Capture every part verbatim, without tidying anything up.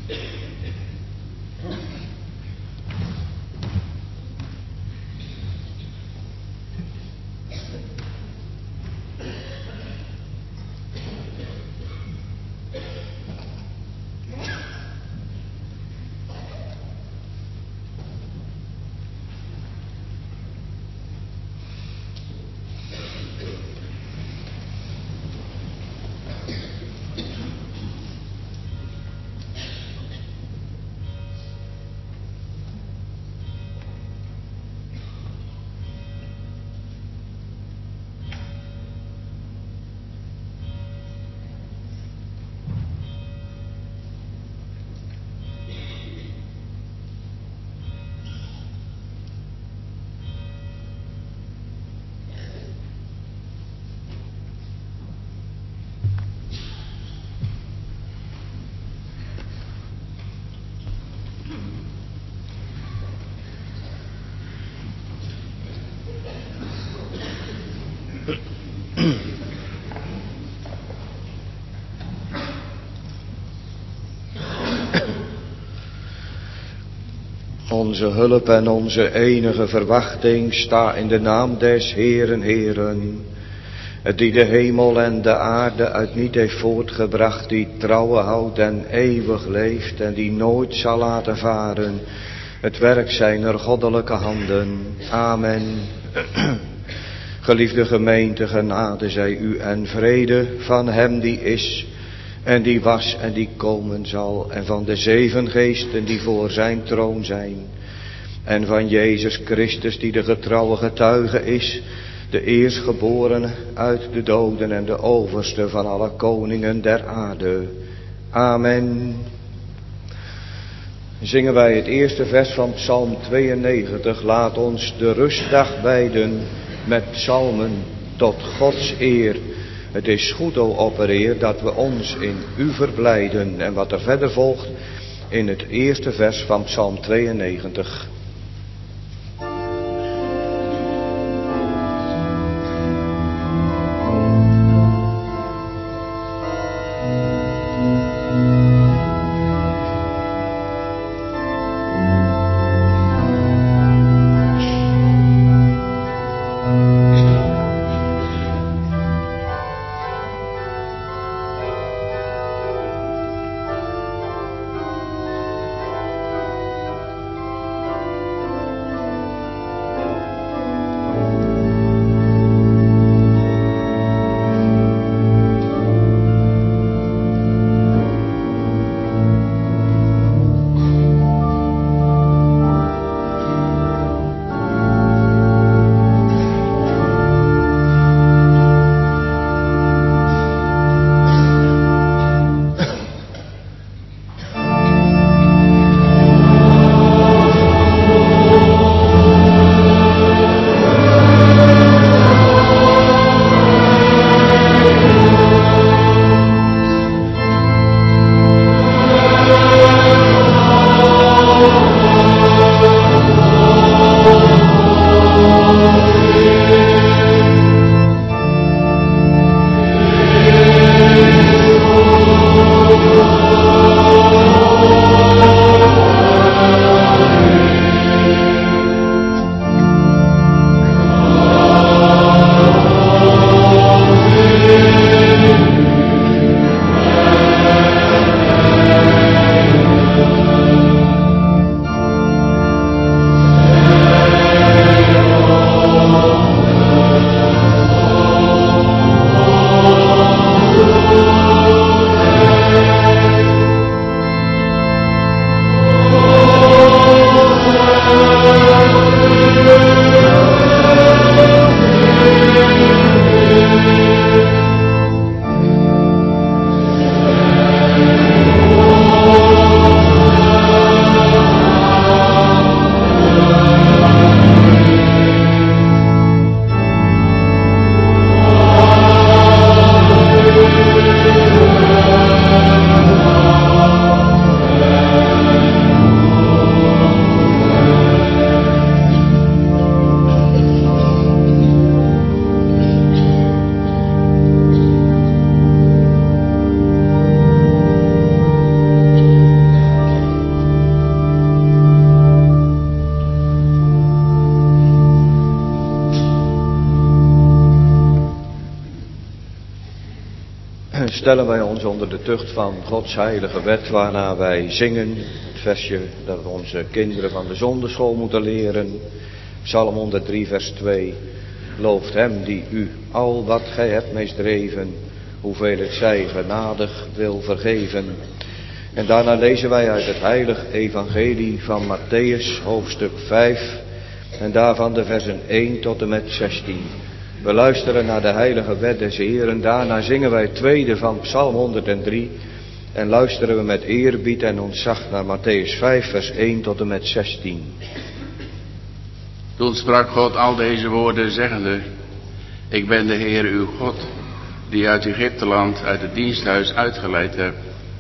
Onze hulp en onze enige verwachting sta in de naam des Heeren, Heeren, die de hemel en de aarde uit niet heeft voortgebracht, die trouwe houdt en eeuwig leeft en die nooit zal laten varen het werk zijner goddelijke handen. Amen. Geliefde gemeente, genade zij u en vrede van hem die is en die was en die komen zal, en van de zeven geesten die voor zijn troon zijn, en van Jezus Christus die de getrouwe getuige is, de eerstgeborene uit de doden en de overste van alle koningen der aarde. Amen. Zingen wij het eerste vers van Psalm tweeënnegentig. Laat ons de rustdag wijden met psalmen tot Gods eer. Het is goed, o oppereer, dat we ons in u verblijden. En wat er verder volgt in het eerste vers van Psalm tweeënnegentig. stellen wij ons onder de tucht van Gods heilige wet, waarna wij zingen. Het versje dat onze kinderen van de zonderschool moeten leren. Psalm honderddrie vers twee. Looft hem die u al wat gij hebt misdreven, hoeveel het zij genadig wil vergeven. En daarna lezen wij uit het heilig evangelie van Mattheüs, hoofdstuk vijf, en daarvan de versen één tot en met zestien. We luisteren naar de heilige wet des Heeren, daarna zingen wij het tweede van Psalm honderddrie en luisteren we met eerbied en ontzag naar Mattheüs vijf vers één tot en met zestien. Toen sprak God al deze woorden zeggende: Ik ben de Heer uw God, die uit Egypteland, uit het diensthuis uitgeleid heb.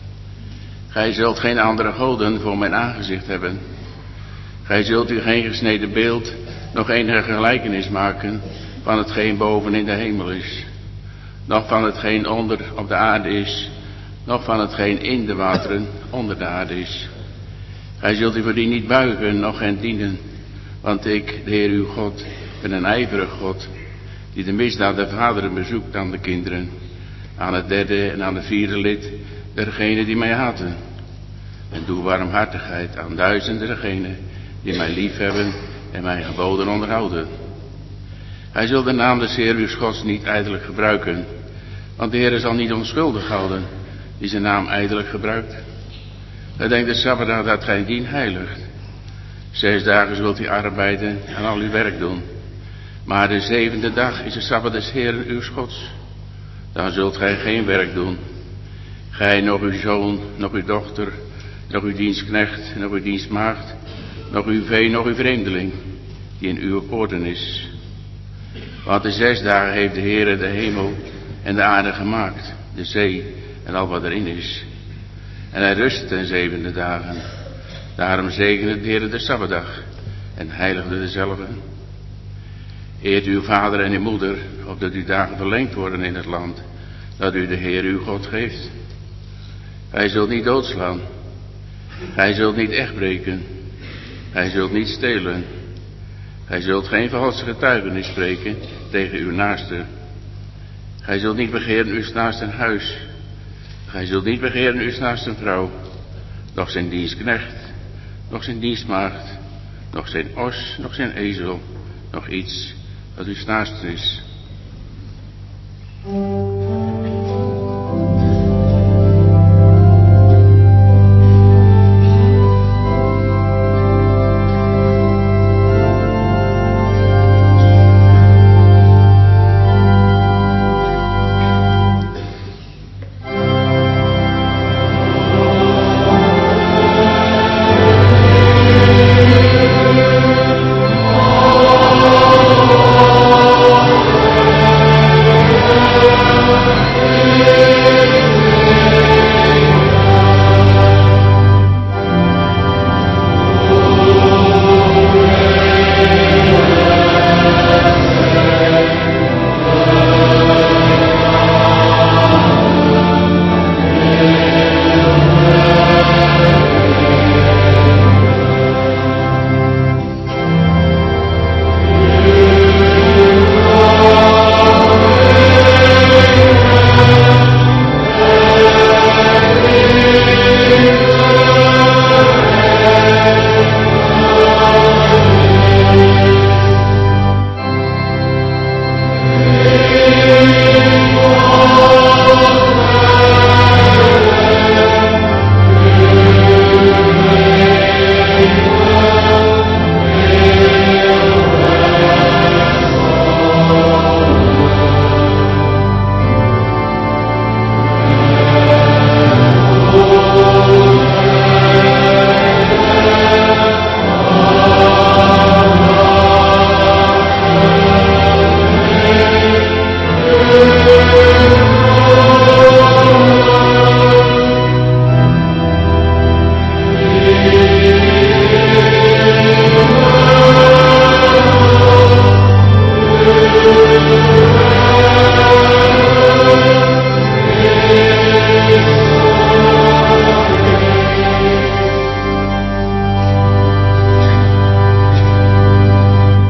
Gij zult geen andere goden voor mijn aangezicht hebben. Gij zult u geen gesneden beeld, nog enige gelijkenis maken van hetgeen boven in de hemel is, nog van hetgeen onder op de aarde is, nog van hetgeen in de wateren onder de aarde is. Gij zult u voor die niet buigen, noch hen dienen, want ik, de Heer uw God, ben een ijverig God, die de misdaad der vaderen bezoekt aan de kinderen, aan het derde en aan het vierde lid dergenen die mij haten. En doe warmhartigheid aan duizenden dergenen die mij lief hebben en mijn geboden onderhouden. Hij zult de naam des Heer uw Gods niet ijdelijk gebruiken, want de Heer zal niet onschuldig houden die zijn naam ijdelijk gebruikt. Hij denkt de Sabbatdag dat gij dien heiligt. Zes dagen zult u arbeiden en al uw werk doen, maar de zevende dag is de Sabbat des Heeren uw Gods. Dan zult gij geen werk doen, gij, nog uw zoon, nog uw dochter, nog uw dienstknecht, nog uw dienstmaagd, nog uw vee, nog uw vreemdeling, die in uw poorten is. Want de zes dagen heeft de Heere de hemel en de aarde gemaakt, de zee en al wat erin is. En hij rustte ten zevende dagen. Daarom zegende de Heere de Sabbatdag en heiligde dezelfde. Eert uw vader en uw moeder, opdat uw dagen verlengd worden in het land dat u de Heer uw God geeft. Gij zult niet doodslaan. Gij zult niet echtbreken. Gij zult niet stelen. Gij zult geen valse getuigenis spreken tegen uw naaste. Gij zult niet begeren uw naaste huis. Gij zult niet begeren uw naaste vrouw, noch zijn dienstknecht, noch zijn dienstmaagd, noch zijn os, noch zijn ezel, noch iets dat uw naaste is.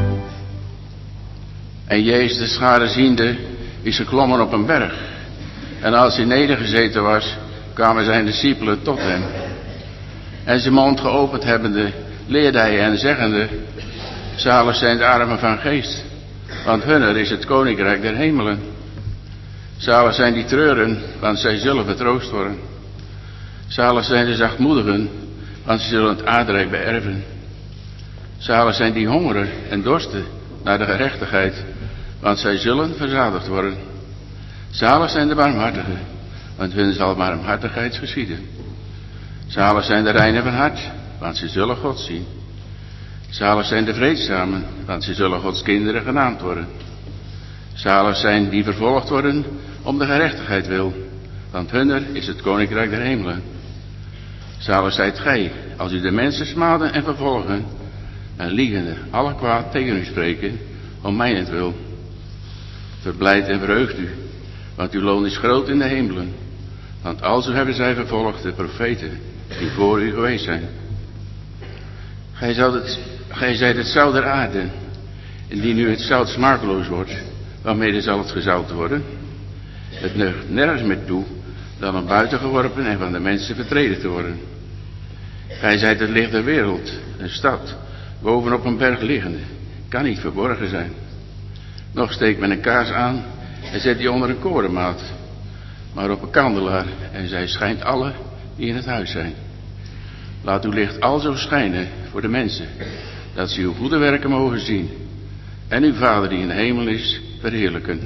En Jezus de schare ziende is geklommen op een berg En als hij nedergezeten was, kwamen zijn discipelen tot hem. En zijn mond geopend hebbende, leerde hij hen zeggende: zalig zijn de armen van geest, want hunner is het koninkrijk der hemelen. Zalig zijn die treuren, want zij zullen vertroost worden. Zalig zijn de zachtmoedigen, want ze zullen het aardrijk beërven. Zalig zijn die hongeren en dorsten naar de gerechtigheid, want zij zullen verzadigd worden. Zalig zijn de barmhartigen, want hun zal barmhartigheid geschieden. Zalig zijn de reinen van hart, want ze zullen God zien. Zalig zijn de vreedzamen, want ze zullen Gods kinderen genaamd worden. Zalig zijn die vervolgd worden om de gerechtigheid wil, want hunner is het koninkrijk der hemelen. Zalig zijt gij, als u de mensen smaden en vervolgen, en liegende alle kwaad tegen u spreken, om mijnentwil. Verblijd en verheugt u, want uw loon is groot in de hemelen. Want alzo hebben zij vervolgd de profeten die voor u geweest zijn. Gij, zoudt het, gij zijt het zout der aarde, indien nu het zout smakeloos wordt, waarmede zal het gezout worden? Het neugt nergens meer toe dan om buiten geworpen en van de mensen vertreden te worden. Gij zijt het licht der wereld, een stad, bovenop een berg liggende, kan niet verborgen zijn. Nog steekt men een kaars aan en zet die onder een korenmaat, maar op een kandelaar, en zij schijnt alle die in het huis zijn. Laat uw licht alzo schijnen voor de mensen, dat ze uw goede werken mogen zien, en uw Vader die in de hemel is, verheerlijken.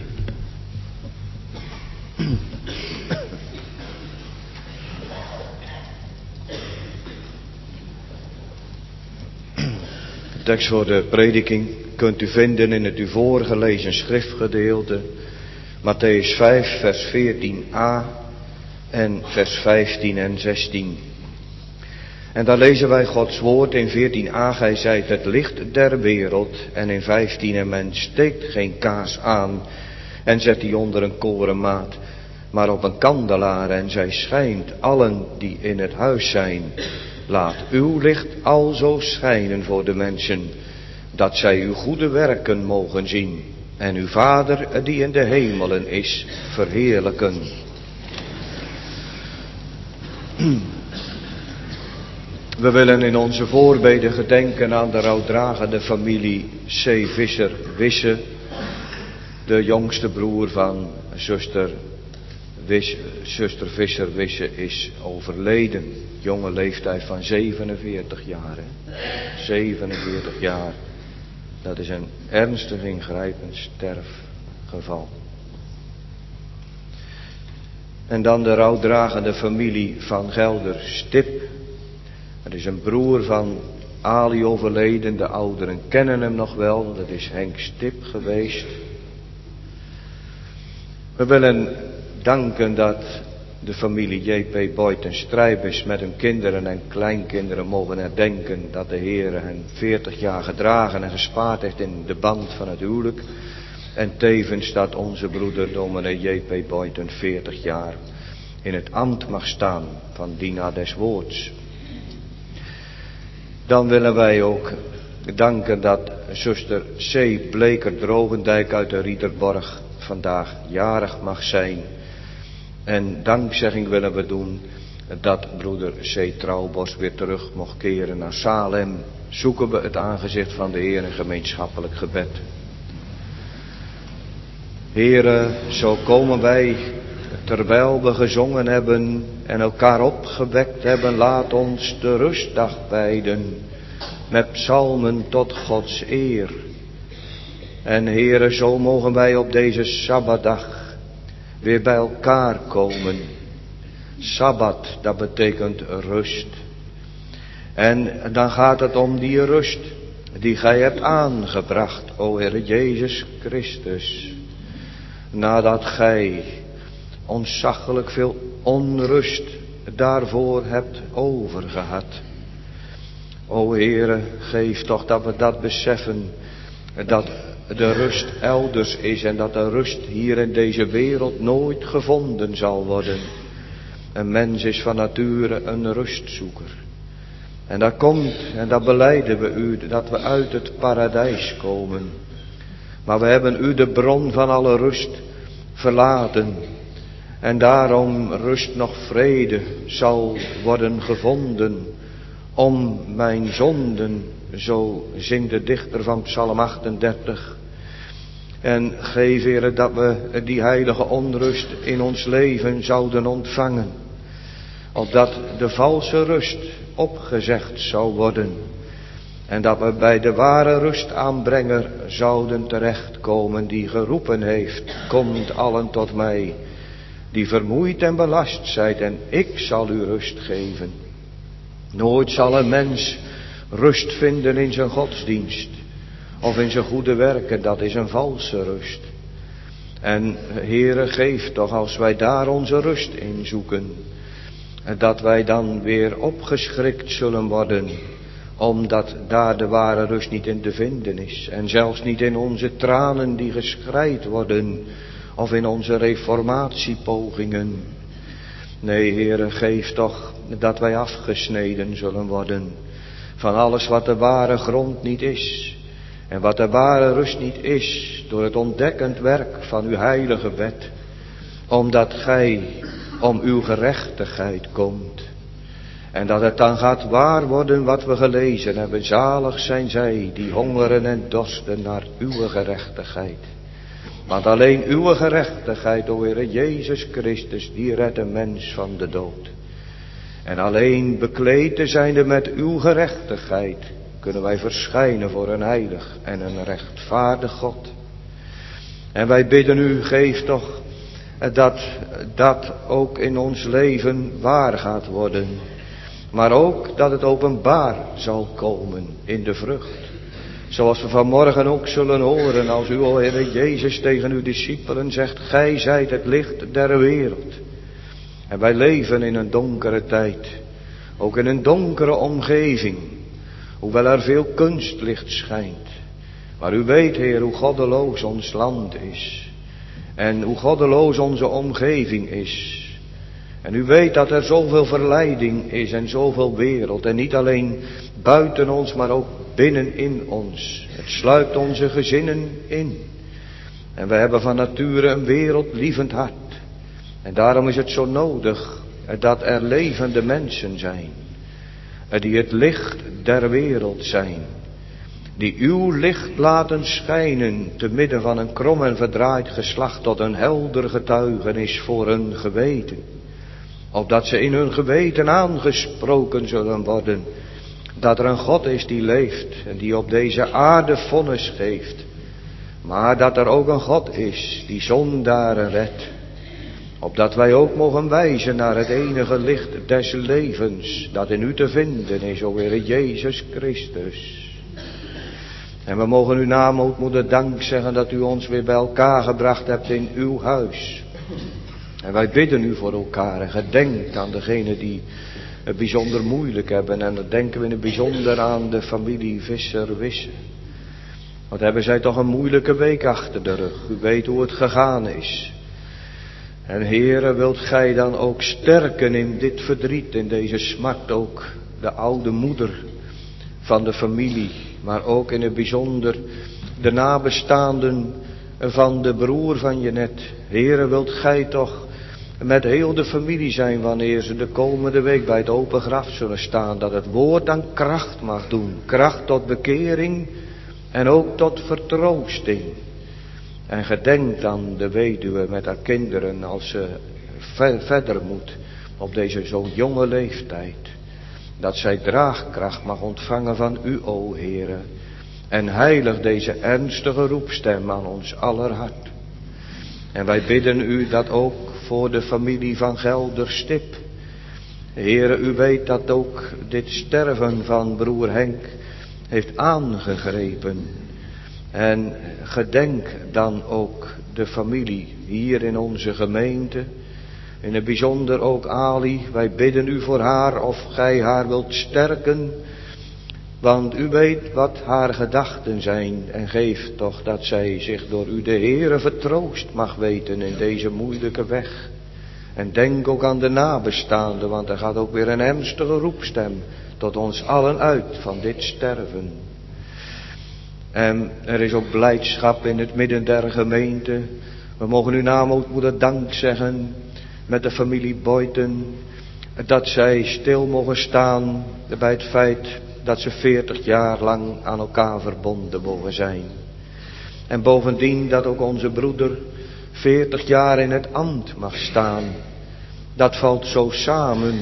De tekst voor de prediking kunt u vinden in het u voorgelezen schriftgedeelte, Mattheüs vijf, vers veertien a en vers vijftien en zestien. En daar lezen wij Gods woord in veertien a, gij zijt het licht der wereld, en in vijftien, en men steekt geen kaars aan en zet die onder een korenmaat, maar op een kandelaar, en zij schijnt allen die in het huis zijn. Laat uw licht alzo schijnen voor de mensen, dat zij uw goede werken mogen zien, en uw Vader die in de hemelen is, verheerlijken. We willen in onze voorbeden gedenken aan de rouwdragende familie C. Visser Wisse, de jongste broer van zuster, Wisse, zuster Visser Wisse is overleden. Jonge leeftijd van zevenenveertig jaar. Hè? zevenenveertig jaar. Dat is een ernstig ingrijpend sterfgeval. En dan de rouwdragende familie van Gelder Stip. Dat is een broer van Ali overleden. De ouderen kennen hem nog wel. Dat is Henk Stip geweest. We willen danken dat de familie J P Boyten Strijbes met hun kinderen en kleinkinderen mogen herdenken dat de Heer hen veertig jaar gedragen en gespaard heeft in de band van het huwelijk. En tevens dat onze broeder dominee J P Boyten veertig jaar in het ambt mag staan van dienaar des woords. Dan willen wij ook danken dat zuster C. Bleker Drogendijk uit de Rieterborg vandaag jarig mag zijn. En dankzegging willen we doen dat broeder C. Trouwbos weer terug mocht keren naar Salem. Zoeken we het aangezicht van de Heer in gemeenschappelijk gebed. Heere, zo komen wij, terwijl we gezongen hebben en elkaar opgewekt hebben, laat ons de rustdag wijden met psalmen tot Gods eer. En Heere, zo mogen wij op deze Sabbatdag weer bij elkaar komen. Sabbat, dat betekent rust. En dan gaat het om die rust die gij hebt aangebracht, o Heer Jezus Christus. Nadat gij ontzaglijk veel onrust daarvoor hebt overgehad. O Heere, geef toch dat we dat beseffen, dat de rust elders is en dat de rust hier in deze wereld nooit gevonden zal worden. Een mens is van nature een rustzoeker. En dat komt, en dat belijden we u, dat we uit het paradijs komen. Maar we hebben u, de bron van alle rust, verlaten. En daarom rust nog vrede zal worden gevonden om mijn zonden, zo zingt de dichter van Psalm achtendertig. En geef, Heere, dat we die heilige onrust in ons leven zouden ontvangen, opdat de valse rust opgezegd zou worden. En dat we bij de ware rustaanbrenger zouden terechtkomen die geroepen heeft, komt allen tot mij, die vermoeid en belast zijt, en ik zal u rust geven. Nooit zal een mens rust vinden in zijn godsdienst of in zijn goede werken, dat is een valse rust. En Heere, geef toch als wij daar onze rust in zoeken, dat wij dan weer opgeschrikt zullen worden, omdat daar de ware rust niet in te vinden is. En zelfs niet in onze tranen die geschreid worden, of in onze reformatiepogingen. Nee, Heere, geef toch dat wij afgesneden zullen worden van alles wat de ware grond niet is. En wat de ware rust niet is, door het ontdekkend werk van uw heilige wet. Omdat gij om uw gerechtigheid komt. En dat het dan gaat waar worden wat we gelezen hebben. Zalig zijn zij die hongeren en dorsten naar uw gerechtigheid. Want alleen uw gerechtigheid, o Heere Jezus Christus, die redt een mens van de dood. En alleen bekleed te zijnde met uw gerechtigheid, kunnen wij verschijnen voor een heilig en een rechtvaardig God. En wij bidden u, geef toch dat dat ook in ons leven waar gaat worden. Maar ook dat het openbaar zal komen in de vrucht. Zoals we vanmorgen ook zullen horen als u, o Heere Jezus, tegen uw discipelen zegt, gij zijt het licht der wereld. En wij leven in een donkere tijd, ook in een donkere omgeving, hoewel er veel kunstlicht schijnt. Maar u weet, Heer, hoe goddeloos ons land is en hoe goddeloos onze omgeving is. En u weet dat er zoveel verleiding is en zoveel wereld. En niet alleen buiten ons, maar ook binnenin ons. Het sluipt onze gezinnen in. En we hebben van nature een wereldlievend hart. En daarom is het zo nodig dat er levende mensen zijn. Die het licht der wereld zijn. Die uw licht laten schijnen te midden van een krom en verdraaid geslacht tot een helder getuigenis voor hun geweten. Opdat ze in hun geweten aangesproken zullen worden. Dat er een God is die leeft en die op deze aarde vonnis geeft. Maar dat er ook een God is die zondaren redt. Opdat wij ook mogen wijzen naar het enige licht des levens. Dat in u te vinden is, o Heere Jezus Christus. En we mogen uw naam ook moeder dank zeggen dat u ons weer bij elkaar gebracht hebt in uw huis. En wij bidden u voor elkaar en gedenkt aan degenen die het bijzonder moeilijk hebben. En dan denken we in het bijzonder aan de familie Visser-Wisse. Wat hebben zij toch een moeilijke week achter de rug. U weet hoe het gegaan is. En Heere, wilt gij dan ook sterken in dit verdriet, in deze smart ook de oude moeder van de familie. Maar ook in het bijzonder de nabestaanden van de broer van Jenet. Heere, wilt gij toch met heel de familie zijn wanneer ze de komende week bij het open graf zullen staan. Dat het woord dan kracht mag doen. Kracht tot bekering en ook tot vertroosting. En gedenkt aan de weduwe met haar kinderen als ze ver, verder moet op deze zo jonge leeftijd. Dat zij draagkracht mag ontvangen van u, o Heere. En heilig deze ernstige roepstem aan ons aller hart. En wij bidden u dat ook voor de familie van Gelderstip. Heere, u weet dat ook dit sterven van broer Henk heeft aangegrepen. En gedenk dan ook de familie hier in onze gemeente. In het bijzonder ook Ali. Wij bidden u voor haar of gij haar wilt sterken. Want u weet wat haar gedachten zijn. En geeft toch dat zij zich door u de Heere vertroost mag weten in deze moeilijke weg. En denk ook aan de nabestaanden. Want er gaat ook weer een ernstige roepstem tot ons allen uit van dit sterven. En er is ook blijdschap in het midden der gemeente. We mogen uw naam ook moeder dank zeggen. met de familie Boyten, dat zij stil mogen staan bij het feit dat ze veertig jaar lang aan elkaar verbonden mogen zijn. En bovendien dat ook onze broeder veertig jaar in het ambt mag staan. Dat valt zo samen.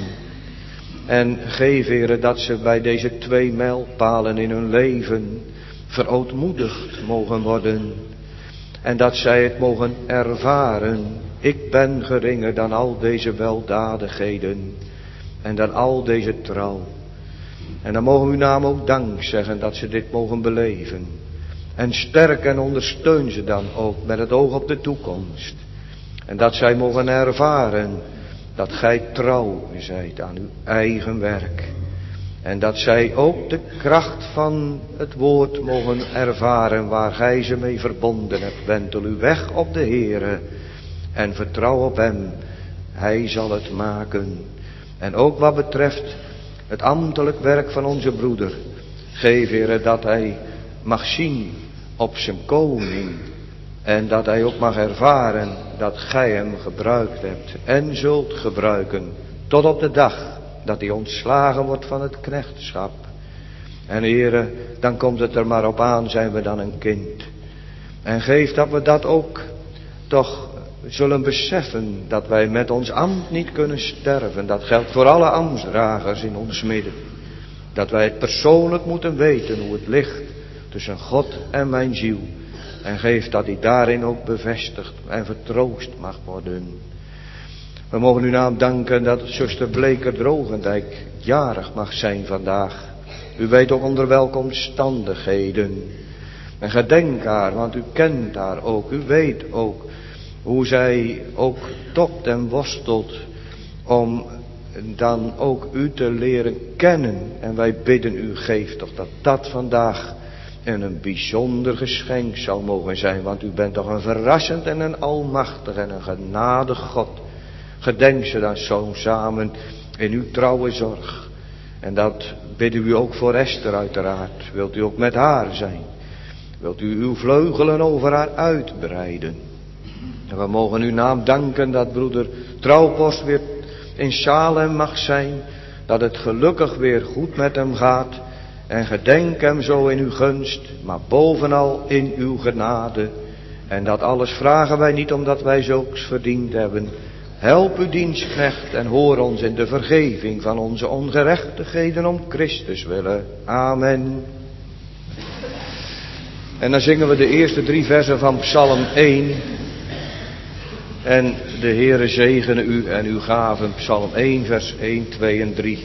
En geef, Heere, dat ze bij deze twee mijlpalen in hun leven verootmoedigd mogen worden. En dat zij het mogen ervaren. Ik ben geringer dan al deze weldadigheden. En dan al deze trouw. En dan mogen we uw naam ook dank zeggen dat ze dit mogen beleven. En sterk en ondersteun ze dan ook met het oog op de toekomst. En dat zij mogen ervaren dat gij trouw zijt aan uw eigen werk. En dat zij ook de kracht van het woord mogen ervaren waar gij ze mee verbonden hebt. Wentel uw weg op de Heere en vertrouw op hem. Hij zal het maken. En ook wat betreft het ambtelijk werk van onze broeder. Geef, Heere, dat hij mag zien op zijn koning. En dat hij ook mag ervaren dat gij hem gebruikt hebt en zult gebruiken. Tot op de dag dat hij ontslagen wordt van het knechtschap. En Heere, dan komt het er maar op aan, zijn we dan een kind. En geef dat we dat ook toch zullen beseffen, dat wij met ons ambt niet kunnen sterven. Dat geldt voor alle ambtsdragers in ons midden. Dat wij het persoonlijk moeten weten hoe het ligt tussen God en mijn ziel. En geef dat hij daarin ook bevestigd en vertroost mag worden. We mogen uw naam danken dat zuster Bleker Drogendijk jarig mag zijn vandaag. U weet ook onder welke omstandigheden. En gedenk haar, want u kent haar ook. U weet ook hoe zij ook topt en worstelt om dan ook u te leren kennen. En wij bidden u, geef toch dat dat vandaag en een bijzonder geschenk zal mogen zijn. Want u bent toch een verrassend en een almachtig en een genadig God. Gedenk ze dan zo samen in uw trouwe zorg. En dat bidden u ook voor Esther uiteraard. Wilt u ook met haar zijn? Wilt u uw vleugelen over haar uitbreiden? En we mogen uw naam danken dat broeder Trouwpost weer in Salem mag zijn. Dat het gelukkig weer goed met hem gaat. En gedenk hem zo in uw gunst, maar bovenal in uw genade. En dat alles vragen wij niet omdat wij zulks verdiend hebben. Help uw dienstknecht en hoor ons in de vergeving van onze ongerechtigheden om Christus willen. Amen. En dan zingen we de eerste drie versen van Psalm één. En de Heere zegene u en uw gaven. Psalm één, vers één, twee en drie.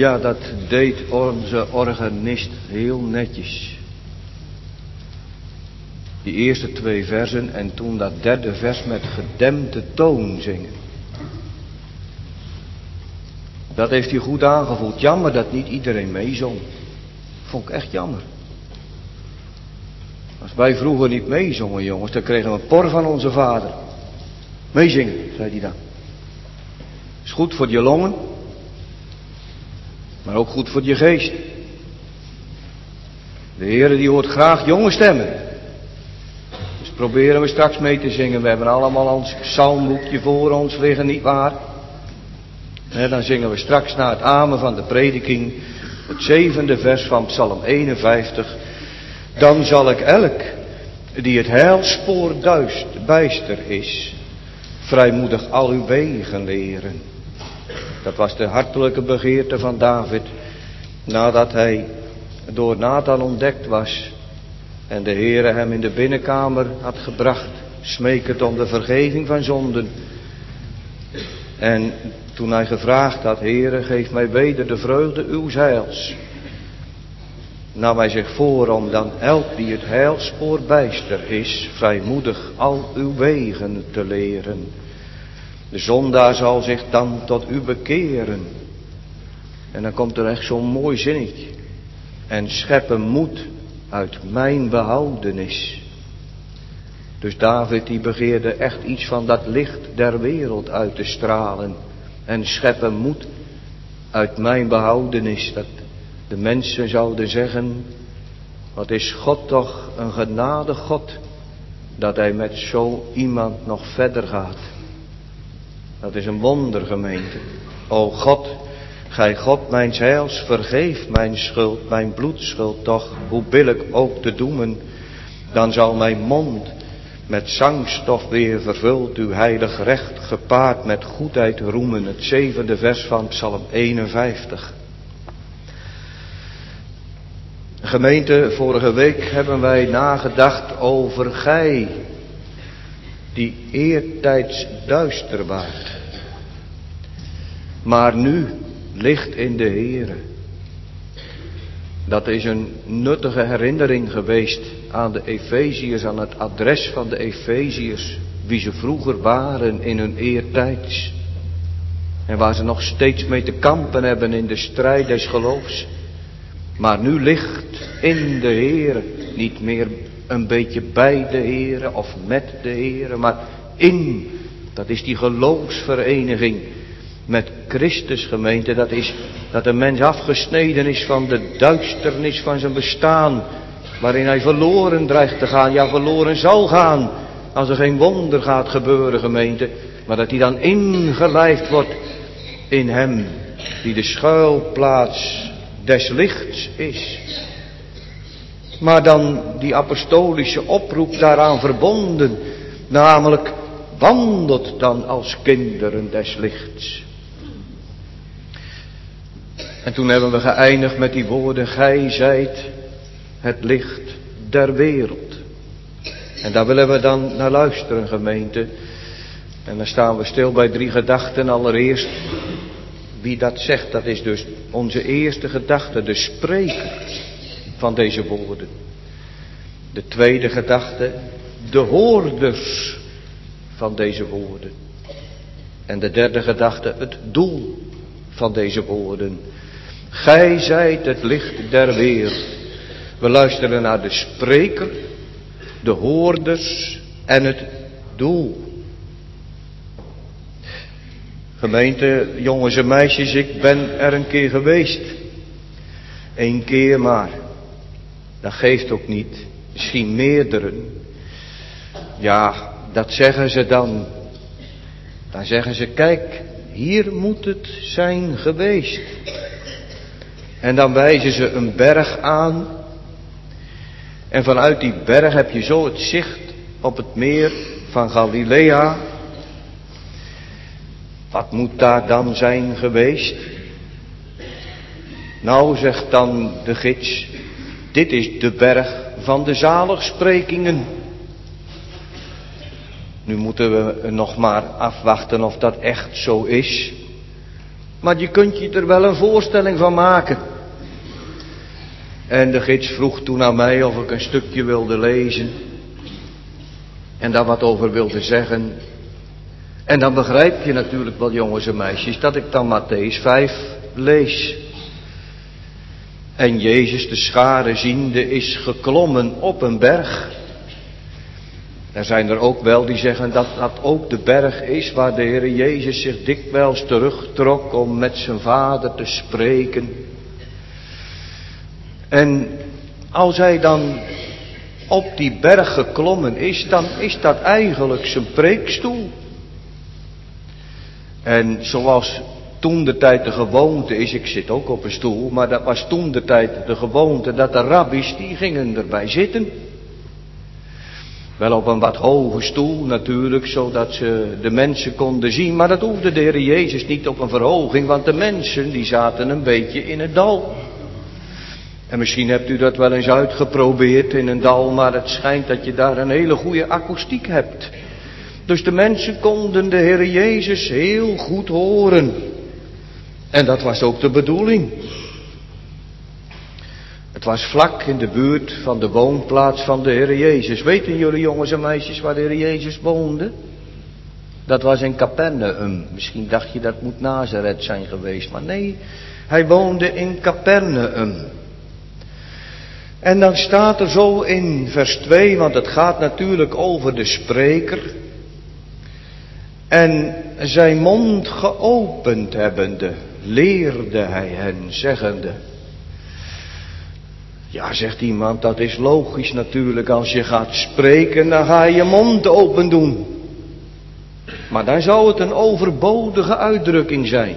Ja, dat deed onze organist heel netjes. Die eerste twee versen en toen dat derde vers met gedempte toon zingen. Dat heeft hij goed aangevoeld. Jammer dat niet iedereen meezong. Vond ik echt jammer. Als wij vroeger niet meezongen, jongens, dan kregen we een por van onze vader. Meezingen, zei hij dan. Is goed voor je longen, maar ook goed voor je geest. De Heere die hoort graag jonge stemmen. Dus proberen we straks mee te zingen. We hebben allemaal ons psalmboekje voor ons liggen, nietwaar? En dan zingen we straks na het amen van de prediking het zevende vers van Psalm eenenvijftig. Dan zal ik elk die het heilspoor duist, bijster is, vrijmoedig al uw wegen leren. Dat was de hartelijke begeerte van David, nadat hij door Nathan ontdekt was en de Heere hem in de binnenkamer had gebracht, smekend om de vergeving van zonden. En toen hij gevraagd had, Heere, geef mij weder de vreugde uw heils, nam hij zich voor om dan elk die het heilspoor bijster is, vrijmoedig al uw wegen te leren. De zondaar zal zich dan tot u bekeren. En dan komt er echt zo'n mooi zinnetje. En scheppen moed uit mijn behoudenis. Dus David die begeerde echt iets van dat licht der wereld uit te stralen. En scheppen moed uit mijn behoudenis. Dat de mensen zouden zeggen, wat is God toch een genade God, dat hij met zo iemand nog verder gaat. Dat is een wonder, gemeente. O God, gij God mijns heils, vergeef mijn schuld, mijn bloedschuld toch, hoe billijk ook te doemen. Dan zal mijn mond met zangstof weer vervuld, uw heilig recht gepaard met goedheid roemen. Het zevende vers van Psalm eenenvijftig. Gemeente, vorige week hebben wij nagedacht over gij, die eertijds duister waart, maar nu licht in de Heere. Dat is een nuttige herinnering geweest aan de Efeziërs, aan het adres van de Efeziërs, wie ze vroeger waren in hun eertijds. En waar ze nog steeds mee te kampen hebben in de strijd des geloofs. Maar nu ligt in de Heere, niet meer een beetje bij de Heere of met de Heere, maar in, dat is die geloofsvereniging met Christus, gemeente. Dat is dat een mens afgesneden is van de duisternis van zijn bestaan, waarin hij verloren dreigt te gaan, ja verloren zal gaan, als er geen wonder gaat gebeuren, gemeente. Maar dat hij dan ingelijfd wordt in hem, die de schuilplaats des lichts is. Maar dan die apostolische oproep daaraan verbonden, namelijk wandelt dan als kinderen des lichts. En toen hebben we geëindigd met die woorden, gij zijt het licht der wereld. En daar willen we dan naar luisteren, gemeente. En dan staan we stil bij drie gedachten. Allereerst, wie dat zegt, dat is dus onze eerste gedachte, de spreker van deze woorden. De tweede gedachte, de hoorders van deze woorden. En de derde gedachte, het doel van deze woorden. Gij zijt het licht der wereld. We luisteren naar de spreker, de hoorders en het doel. Gemeente, jongens en meisjes, ik ben er een keer geweest. Eén keer maar. Dat geeft ook niet. Misschien meerdere. Ja, dat zeggen ze dan. Dan zeggen ze, kijk, hier moet het zijn geweest. En dan wijzen ze een berg aan. En vanuit die berg heb je zo het zicht op het meer van Galilea. Wat moet daar dan zijn geweest? Nou, zegt dan de gids, dit is de berg van de zaligsprekingen. Nu moeten we nog maar afwachten of dat echt zo is. Maar je kunt je er wel een voorstelling van maken. En de gids vroeg toen aan mij of ik een stukje wilde lezen. En daar wat over wilde zeggen. En dan begrijp je natuurlijk wel, jongens en meisjes, dat ik dan Mattheüs vijf lees. En Jezus de schare ziende is geklommen op een berg. Er zijn er ook wel die zeggen dat dat ook de berg is waar de Heer Jezus zich dikwijls terugtrok om met zijn vader te spreken. En als hij dan op die berg geklommen is, dan is dat eigenlijk zijn preekstoel. En zoals toen de tijd de gewoonte is, ik zit ook op een stoel, maar dat was toen de tijd de gewoonte dat de rabbies, die gingen erbij zitten. Wel op een wat hoge stoel natuurlijk, zodat ze de mensen konden zien, maar dat hoefde de Heer Jezus niet op een verhoging, want de mensen die zaten een beetje in het dal. En misschien hebt u dat wel eens uitgeprobeerd in een dal, maar het schijnt dat je daar een hele goede akoestiek hebt. Dus de mensen konden de Heer Jezus heel goed horen. En dat was ook de bedoeling. Het was vlak in de buurt van de woonplaats van de Heer Jezus. Weten jullie jongens en meisjes waar de Heer Jezus woonde? Dat was in Capernaum. Misschien dacht je dat moet Nazareth zijn geweest, maar nee, hij woonde in Capernaum. En dan staat er zo in vers twee, want het gaat natuurlijk over de spreker. En zijn mond geopend hebbende, leerde hij hen, zeggende. Ja, zegt iemand, dat is logisch natuurlijk. Als je gaat spreken, dan ga je je mond open doen. Maar dan zou het een overbodige uitdrukking zijn.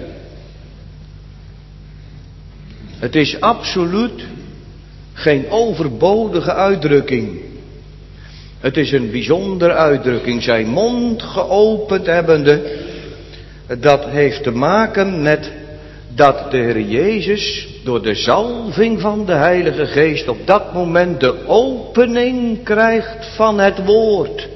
Het is absoluut geen overbodige uitdrukking. Het is een bijzondere uitdrukking. Zijn mond geopend hebbende. Dat heeft te maken met dat de Heer Jezus door de zalving van de Heilige Geest op dat moment de opening krijgt van het woord.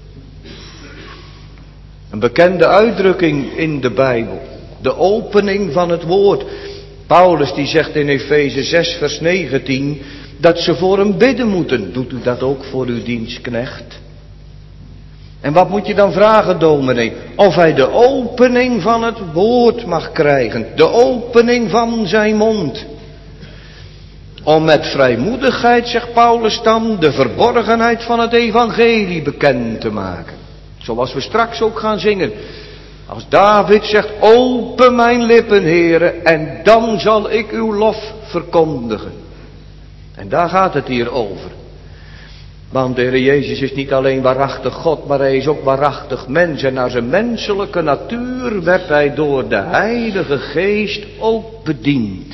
Een bekende uitdrukking in de Bijbel. De opening van het woord. Paulus die zegt in Efeze zes vers negentien dat ze voor hem bidden moeten. Doet u dat ook voor uw dienstknecht? En wat moet je dan vragen, dominee? Of hij de opening van het woord mag krijgen. De opening van zijn mond. Om met vrijmoedigheid, zegt Paulus dan, de verborgenheid van het evangelie bekend te maken. Zoals we straks ook gaan zingen. Als David zegt, open mijn lippen, Heere, en dan zal ik uw lof verkondigen. En daar gaat het hier over. Want de Heer Jezus is niet alleen waarachtig God, maar hij is ook waarachtig mens. En naar zijn menselijke natuur werd hij door de Heilige Geest ook bediend.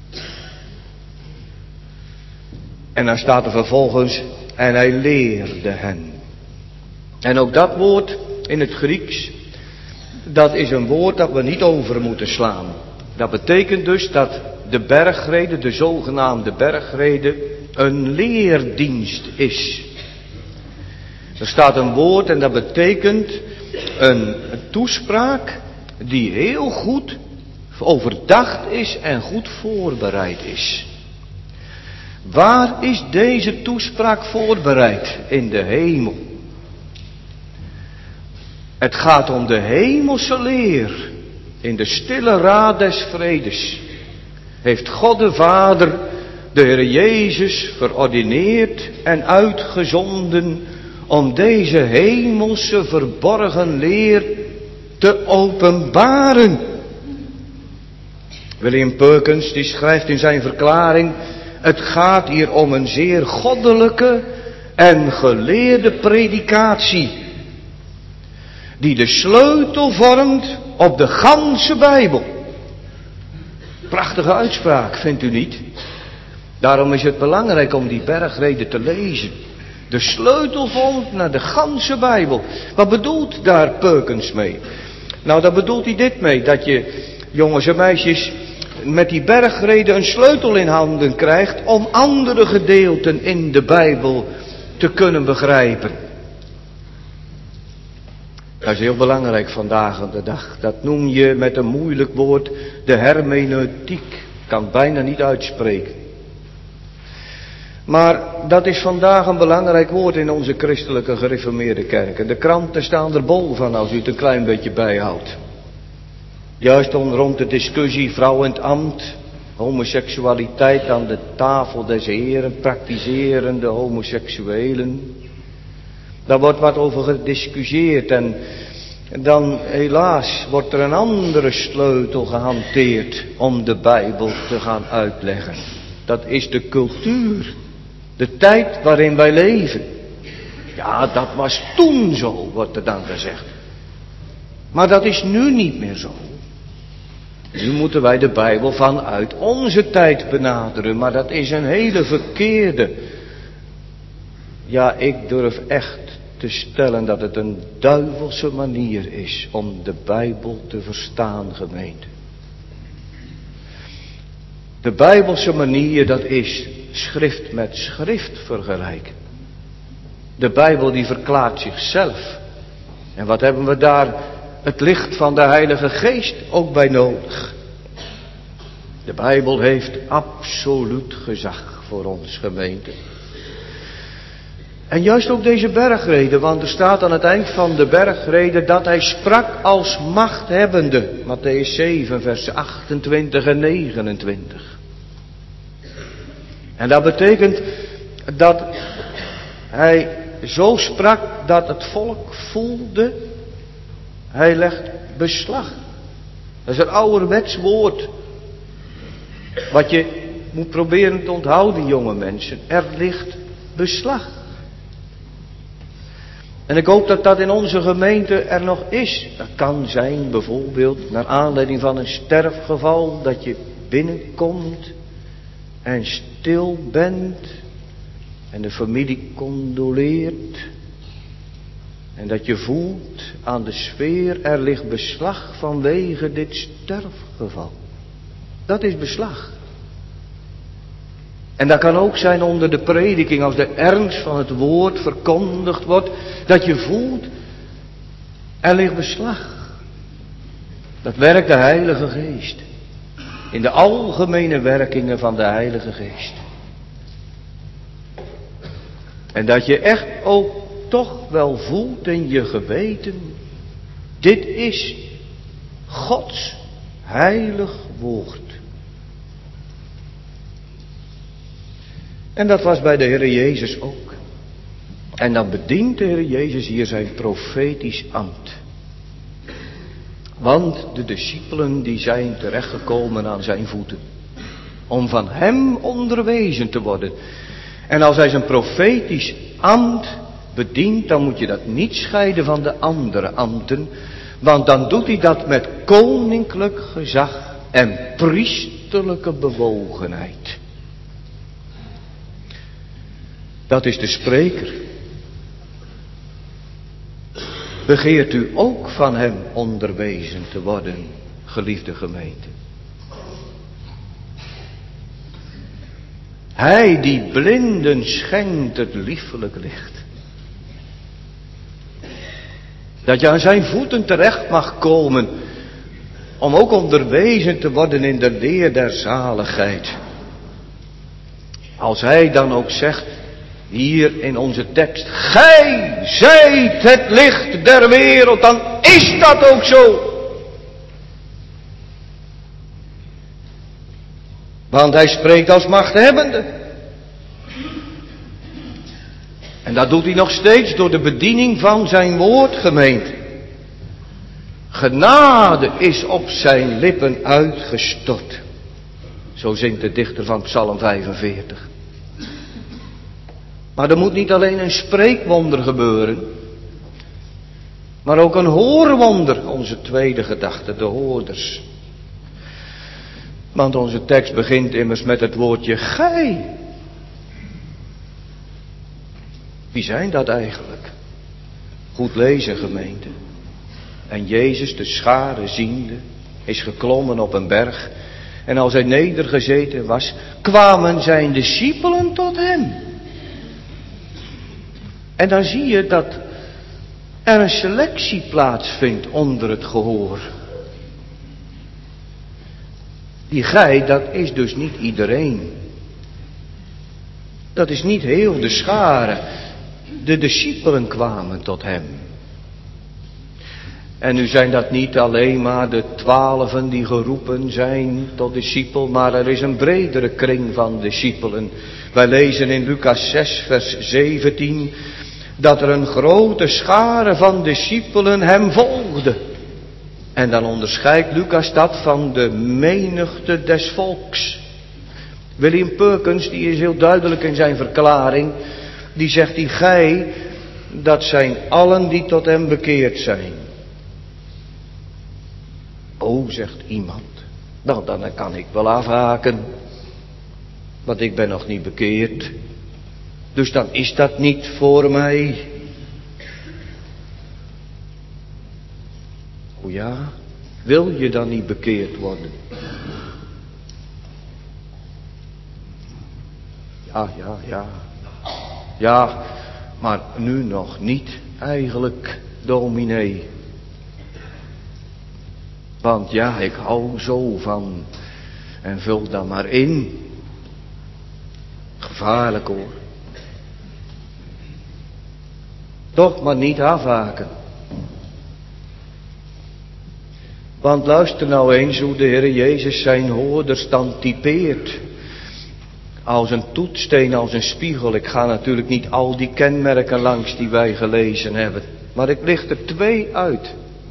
En dan staat er vervolgens, en hij leerde hen. En ook dat woord in het Grieks, dat is een woord dat we niet over moeten slaan. Dat betekent dus dat de bergrede, de zogenaamde bergrede, een leerdienst is. Er staat een woord en dat betekent een toespraak die heel goed overdacht is en goed voorbereid is. Waar is deze toespraak voorbereid? In de hemel. Het gaat om de hemelse leer. In de stille raad des vredes heeft God de Vader de Heer Jezus verordineerd en uitgezonden om deze hemelse verborgen leer te openbaren. William Perkins die schrijft in zijn verklaring, het gaat hier om een zeer goddelijke en geleerde predikatie, die de sleutel vormt op de ganse Bijbel. Prachtige uitspraak, vindt u niet? Daarom is het belangrijk om die bergrede te lezen. De sleutel vormt naar de ganse Bijbel. Wat bedoelt daar Perkins mee? Nou, daar bedoelt hij dit mee, dat je, jongens en meisjes, met die bergrede een sleutel in handen krijgt om andere gedeelten in de Bijbel te kunnen begrijpen. Dat is heel belangrijk vandaag aan de dag. Dat noem je met een moeilijk woord de hermeneutiek. Ik kan het bijna niet uitspreken. Maar dat is vandaag een belangrijk woord in onze christelijke gereformeerde kerk. En de kranten staan er bol van als u het een klein beetje bijhoudt. Juist om rond de discussie vrouw en het ambt, homoseksualiteit aan de tafel des Heren, praktiserende homoseksuelen. Daar wordt wat over gediscussieerd en dan helaas wordt er een andere sleutel gehanteerd om de Bijbel te gaan uitleggen. Dat is de cultuur, de tijd waarin wij leven. Ja, dat was toen zo, wordt er dan gezegd. Maar dat is nu niet meer zo. Nu moeten wij de Bijbel vanuit onze tijd benaderen, maar dat is een hele verkeerde. Ja, ik durf echt te stellen dat het een duivelse manier is om de Bijbel te verstaan, gemeente. De Bijbelse manier, dat is schrift met schrift vergelijken. De Bijbel die verklaart zichzelf. En wat hebben we daar? Het licht van de Heilige Geest ook bij nodig. De Bijbel heeft absoluut gezag voor ons, gemeente. En juist ook deze bergrede, want er staat aan het eind van de bergrede dat hij sprak als machthebbende. Mattheüs zeven, vers achtentwintig en negenentwintig. En dat betekent dat hij zo sprak dat het volk voelde, hij legt beslag. Dat is een ouderwets woord. Wat je moet proberen te onthouden, jonge mensen. Er ligt beslag. En ik hoop dat dat in onze gemeente er nog is. Dat kan zijn bijvoorbeeld naar aanleiding van een sterfgeval, dat je binnenkomt en stil bent en de familie condoleert. En dat je voelt aan de sfeer, er ligt beslag vanwege dit sterfgeval. Dat is beslag. En dat kan ook zijn onder de prediking, als de ernst van het woord verkondigd wordt, dat je voelt, er ligt beslag. Dat werkt de Heilige Geest. In de algemene werkingen van de Heilige Geest. En dat je echt ook toch wel voelt in je geweten, dit is Gods heilig woord. En dat was bij de Heer Jezus ook. En dan bedient de Heer Jezus hier zijn profetisch ambt. Want de discipelen die zijn terechtgekomen aan zijn voeten. Om van hem onderwezen te worden. En als hij zijn profetisch ambt bedient, dan moet je dat niet scheiden van de andere ambten. Want dan doet hij dat met koninklijk gezag en priesterlijke bewogenheid. Dat is de spreker. Begeert u ook van hem onderwezen te worden, geliefde gemeente? Hij die blinden schenkt het liefelijk licht. Dat je aan zijn voeten terecht mag komen, om ook onderwezen te worden in de leer der zaligheid. Als hij dan ook zegt, hier in onze tekst, gij zijt het licht der wereld, dan is dat ook zo. Want hij spreekt als machthebbende. En dat doet hij nog steeds door de bediening van zijn woord, gemeente. Genade is op zijn lippen uitgestort. Zo zingt de dichter van Psalm vijfenveertig. Maar er moet niet alleen een spreekwonder gebeuren, maar ook een hoorwonder, onze tweede gedachte, de hoorders. Want onze tekst begint immers met het woordje gij. Wie zijn dat eigenlijk? Goed lezen, gemeente. En Jezus, de schare ziende, is geklommen op een berg. En als hij nedergezeten was, kwamen zijn discipelen tot hem. En dan zie je dat er een selectie plaatsvindt onder het gehoor. Die gij, dat is dus niet iedereen. Dat is niet heel de schare. De discipelen kwamen tot hem. En nu zijn dat niet alleen maar de twaalfen die geroepen zijn tot discipel, maar er is een bredere kring van discipelen. Wij lezen in Lucas zes vers zeventien dat er een grote schare van discipelen hem volgde. En dan onderscheidt Lucas dat van de menigte des volks. William Perkins, die is heel duidelijk in zijn verklaring, die zegt die gij, dat zijn allen die tot hem bekeerd zijn. Oh, zegt iemand, nou dan kan ik wel afhaken, want ik ben nog niet bekeerd. Dus dan is dat niet voor mij. O ja, wil je dan niet bekeerd worden? Ja, ja, ja. Ja, maar nu nog niet eigenlijk, dominee. Want ja, ik hou zo van. En vul dan maar in. Gevaarlijk hoor. Toch maar niet afhaken. Want luister nou eens hoe de Heer Jezus zijn hoorders dan typeert. Als een toetssteen, als een spiegel. Ik ga natuurlijk niet al die kenmerken langs die wij gelezen hebben. Maar ik licht er twee uit.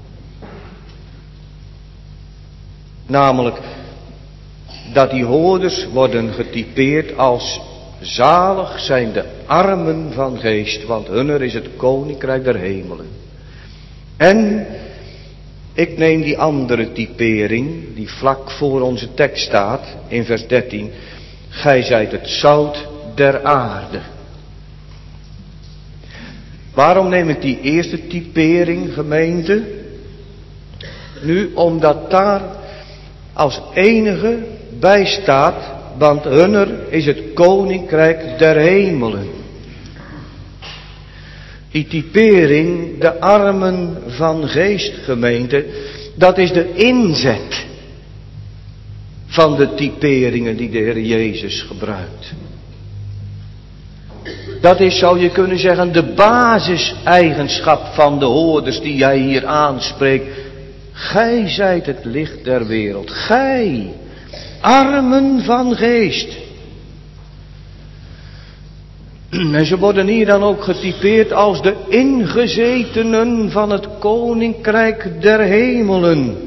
Namelijk dat die hoorders worden getypeerd als zalig zijn de armen van geest, want hunner is het koninkrijk der hemelen. En ik neem die andere typering, die vlak voor onze tekst staat, in vers dertien. Gij zijt het zout der aarde. Waarom neem ik die eerste typering, gemeente? Nu, omdat daar als enige bij staat, want hunner is het koninkrijk der hemelen. Die typering, de armen van geest, gemeente, dat is de inzet van de typeringen die de Heer Jezus gebruikt. Dat is, zou je kunnen zeggen, de basiseigenschap van de hoorders die jij hier aanspreekt. Gij zijt het licht der wereld. Gij, armen van geest. En ze worden hier dan ook getypeerd als de ingezetenen van het koninkrijk der hemelen.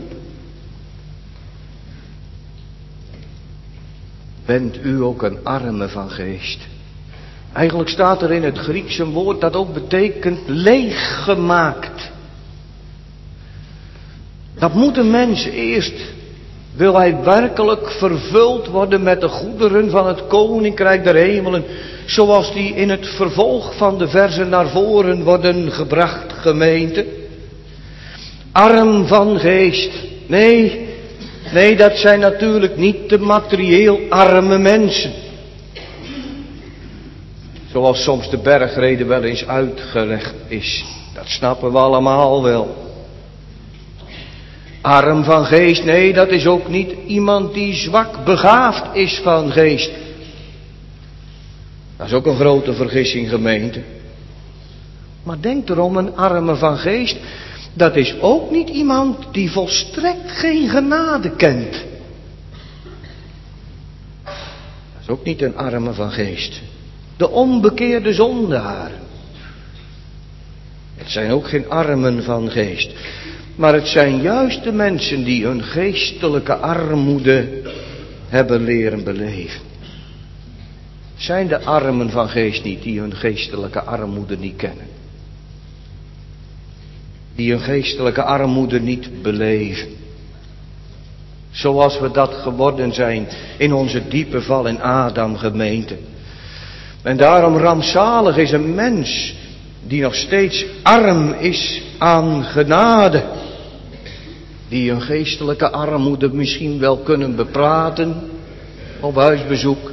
Bent u ook een arme van geest? Eigenlijk staat er in het Grieks een woord dat ook betekent leeggemaakt. Dat moet een mens eerst, wil hij werkelijk vervuld worden met de goederen van het koninkrijk der hemelen, zoals die in het vervolg van de verzen naar voren worden gebracht, gemeente. Arm van geest. Nee, nee, dat zijn natuurlijk niet de materieel arme mensen. Zoals soms de bergrede wel eens uitgelegd is. Dat snappen we allemaal wel. Arm van geest, nee, dat is ook niet iemand die zwak begaafd is van geest. Dat is ook een grote vergissing, gemeente. Maar denk erom, een arme van geest, dat is ook niet iemand die volstrekt geen genade kent. Dat is ook niet een arme van geest. De onbekeerde zondaar. Het zijn ook geen armen van geest. Maar het zijn juist de mensen die hun geestelijke armoede hebben leren beleven. Zijn de armen van geest niet die hun geestelijke armoede niet kennen? Die hun geestelijke armoede niet beleven. Zoals we dat geworden zijn in onze diepe val in Adam, gemeente. En daarom rampzalig is een mens die nog steeds arm is aan genade. Die hun geestelijke armoede misschien wel kunnen bepraten op huisbezoek,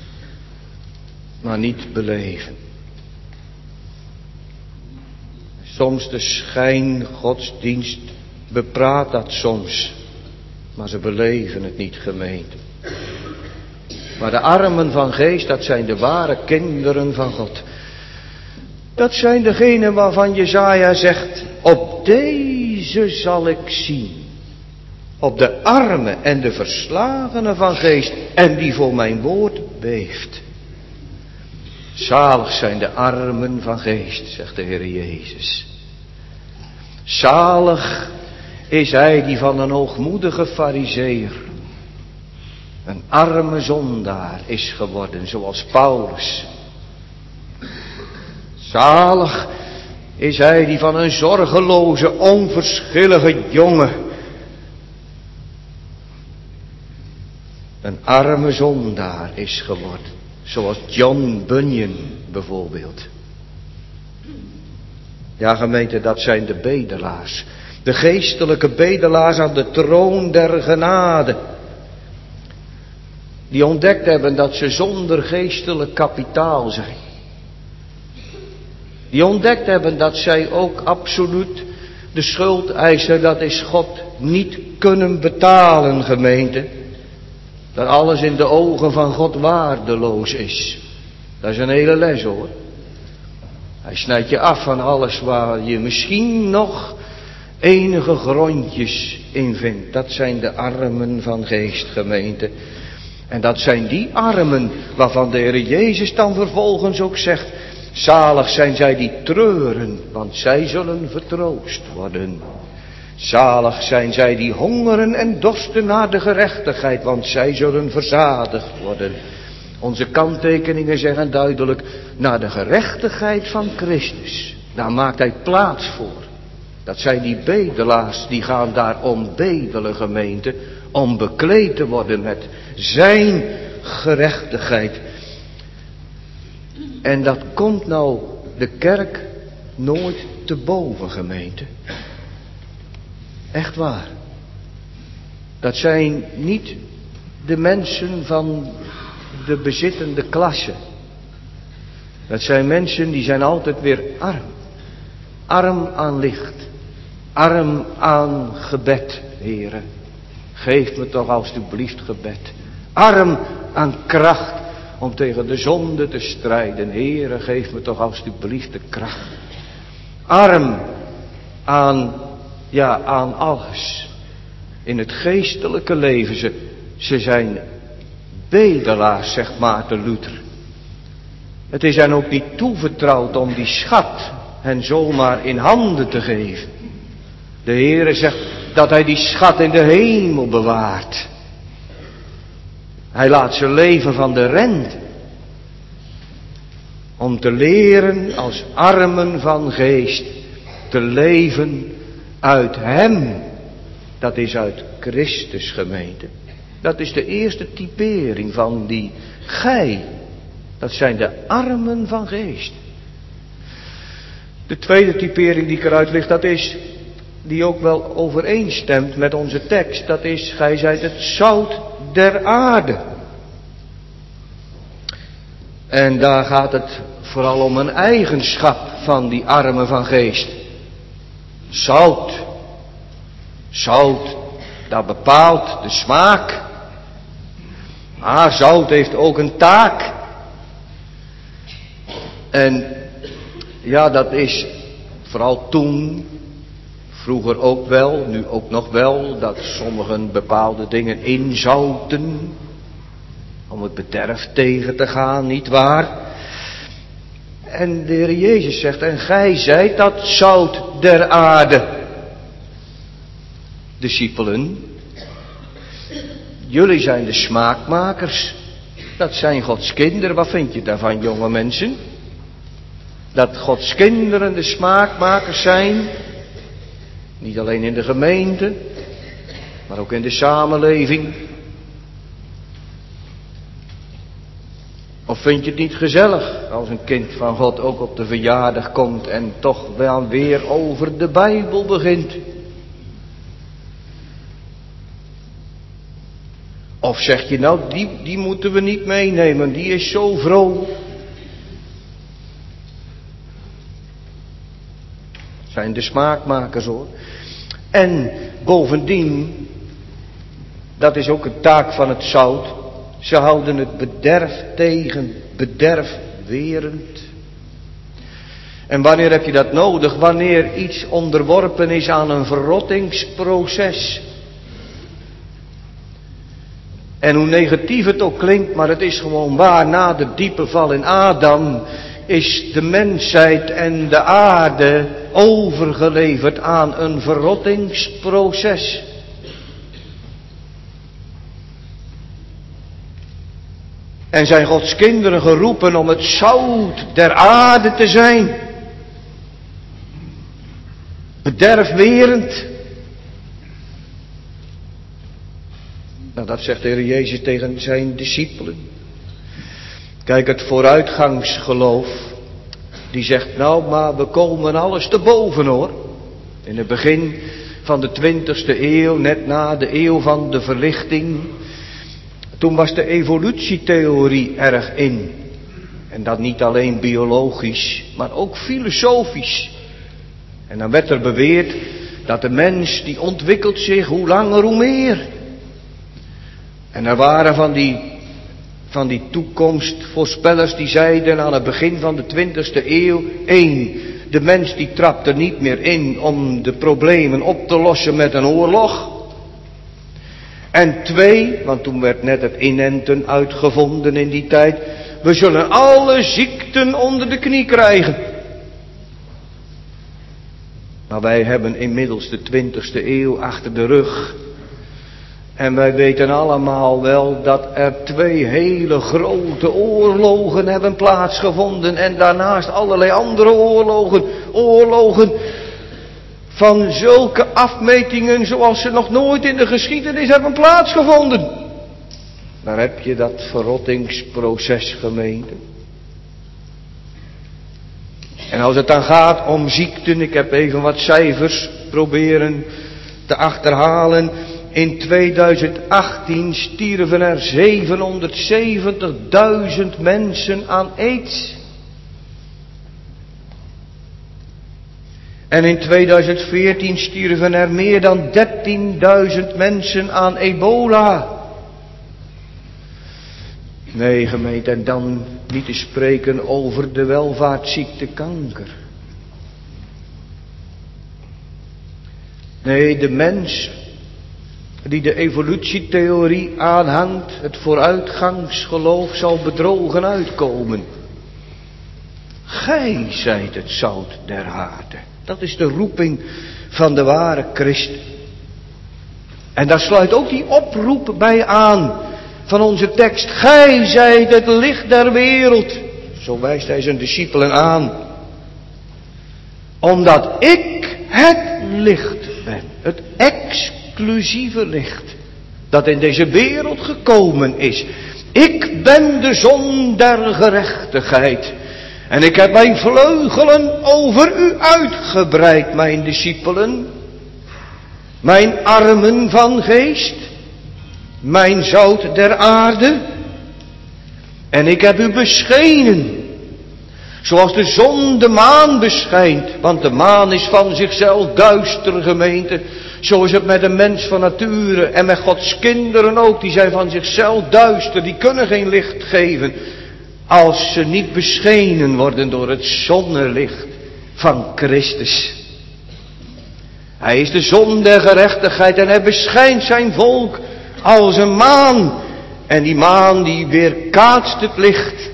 maar niet beleven. Soms de schijngodsdienst bepraat dat soms, maar ze beleven het niet, gemeente. Maar de armen van geest, dat zijn de ware kinderen van God. Dat zijn degenen waarvan Jesaja zegt, op deze zal ik zien. Op de armen en de verslagenen van geest en die voor mijn woord beeft. Zalig zijn de armen van geest, zegt de Heer Jezus. Zalig is hij die van een hoogmoedige farizeeër een arme zondaar is geworden, zoals Paulus. Zalig is hij die van een zorgeloze, onverschillige jongen een arme zondaar is geworden. Zoals John Bunyan bijvoorbeeld. Ja, gemeente, dat zijn de bedelaars. De geestelijke bedelaars aan de troon der genade. Die ontdekt hebben dat ze zonder geestelijk kapitaal zijn. Die ontdekt hebben dat zij ook absoluut de schuldeiser, dat is God, niet kunnen betalen, gemeente. Dat alles in de ogen van God waardeloos is. Dat is een hele les, hoor. Hij snijdt je af van alles waar je misschien nog enige grondjes in vindt. Dat zijn de armen van geest, gemeente. En dat zijn die armen waarvan de Heer Jezus dan vervolgens ook zegt, zalig zijn zij die treuren, want zij zullen vertroost worden. Zalig zijn zij die hongeren en dorsten naar de gerechtigheid, want zij zullen verzadigd worden. Onze kanttekeningen zeggen duidelijk, naar de gerechtigheid van Christus. Daar maakt hij plaats voor. Dat zijn die bedelaars, die gaan daar om bedelen, gemeente, om bekleed te worden met zijn gerechtigheid. En dat komt nou de kerk nooit te boven, gemeente. Echt waar. Dat zijn niet de mensen van de bezittende klasse. Dat zijn mensen die zijn altijd weer arm. Arm aan licht. Arm aan gebed, heren. Geef me toch alstublieft gebed. Arm aan kracht om tegen de zonde te strijden. Heren, geef me toch alstublieft de kracht. Arm aan, ja, aan alles. In het geestelijke leven. Ze, ze zijn bedelaars, zegt Maarten Luther. Het is hen ook niet toevertrouwd om die schat hen zomaar in handen te geven. De Heere zegt dat hij die schat in de hemel bewaart. Hij laat ze leven van de rente. Om te leren als armen van geest te leven uit hem. Dat is uit Christus, gemeente. Dat is de eerste typering van die gij. Dat zijn de armen van geest. De tweede typering die ik eruit ligt, dat is, die ook wel overeenstemt met onze tekst, dat is, gij zijt het zout der aarde. En daar gaat het vooral om een eigenschap van die armen van geest. Zout. Zout, dat bepaalt de smaak. Maar zout heeft ook een taak. En ja, dat is vooral toen, vroeger ook wel, nu ook nog wel, dat sommigen bepaalde dingen inzouten. Om het bederf tegen te gaan, niet waar? En de Heer Jezus zegt, en gij zijt dat zout der aarde. Discipelen, jullie zijn de smaakmakers. Dat zijn Gods kinderen. Wat vind je daarvan, jonge mensen? Dat Gods kinderen de smaakmakers zijn. Niet alleen in de gemeente, maar ook in de samenleving. Of vind je het niet gezellig als een kind van God ook op de verjaardag komt en toch wel weer over de Bijbel begint? Of zeg je nou, die, die moeten we niet meenemen, die is zo vroom. zijn de smaakmakers hoor. En bovendien, dat is ook een taak van het zout, ze houden het bederf tegen, bederf werend. En wanneer heb je dat nodig? Wanneer iets onderworpen is aan een verrottingsproces. En hoe negatief het ook klinkt, maar het is gewoon waar. Na de diepe val in Adam is de mensheid en de aarde overgeleverd aan een verrottingsproces. En zijn Gods kinderen geroepen om het zout der aarde te zijn. Bederfwerend. Nou, dat zegt de Heer Jezus tegen zijn discipelen. Kijk, het vooruitgangsgeloof, die zegt, nou, maar we komen alles te boven hoor. In het begin van de twintigste eeuw, net na de eeuw van de verlichting, toen was de evolutietheorie erg in. En dat niet alleen biologisch, maar ook filosofisch. En dan werd er beweerd dat de mens, die ontwikkelt zich hoe langer hoe meer. En er waren van die, van die toekomstvoorspellers die zeiden aan het begin van de twintigste eeuw, één, de mens die trapt er niet meer in om de problemen op te lossen met een oorlog. En twee, want toen werd net het inenten uitgevonden in die tijd, we zullen alle ziekten onder de knie krijgen. Maar wij hebben inmiddels de twintigste eeuw achter de rug. En wij weten allemaal wel dat er twee hele grote oorlogen hebben plaatsgevonden. En daarnaast allerlei andere oorlogen. Oorlogen van zulke afmetingen zoals ze nog nooit in de geschiedenis hebben plaatsgevonden. Daar heb je dat verrottingsproces, gemeente. En als het dan gaat om ziekten, ik heb even wat cijfers proberen te achterhalen. In tweeduizend achttien stierven er zevenhonderdzeventigduizend mensen aan aids. En in tweeduizend veertien stierven er meer dan dertienduizend mensen aan ebola. Nee, gemeente, en dan niet te spreken over de welvaartsziekte kanker. Nee, de mens die de evolutietheorie aanhangt, het vooruitgangsgeloof, zal bedrogen uitkomen. Gij zijt het zout der aarde. Dat is de roeping van de ware Christen. En daar sluit ook die oproep bij aan van onze tekst. Gij zijt het licht der wereld. Zo wijst hij zijn discipelen aan. Omdat ik het licht ben. Het exclusieve licht. Dat in deze wereld gekomen is. Ik ben de zon der gerechtigheid. En ik heb mijn vleugelen over u uitgebreid, mijn discipelen. Mijn armen van geest. Mijn zout der aarde. En ik heb u beschenen. Zoals de zon de maan beschijnt. Want de maan is van zichzelf duister, gemeente. Zo is het met een mens van nature. En met Gods kinderen ook. Die zijn van zichzelf duister. Die kunnen geen licht geven. Als ze niet beschenen worden door het zonnelicht van Christus. Hij is de zon der gerechtigheid. En hij beschijnt zijn volk als een maan. En die maan die weerkaatst het licht.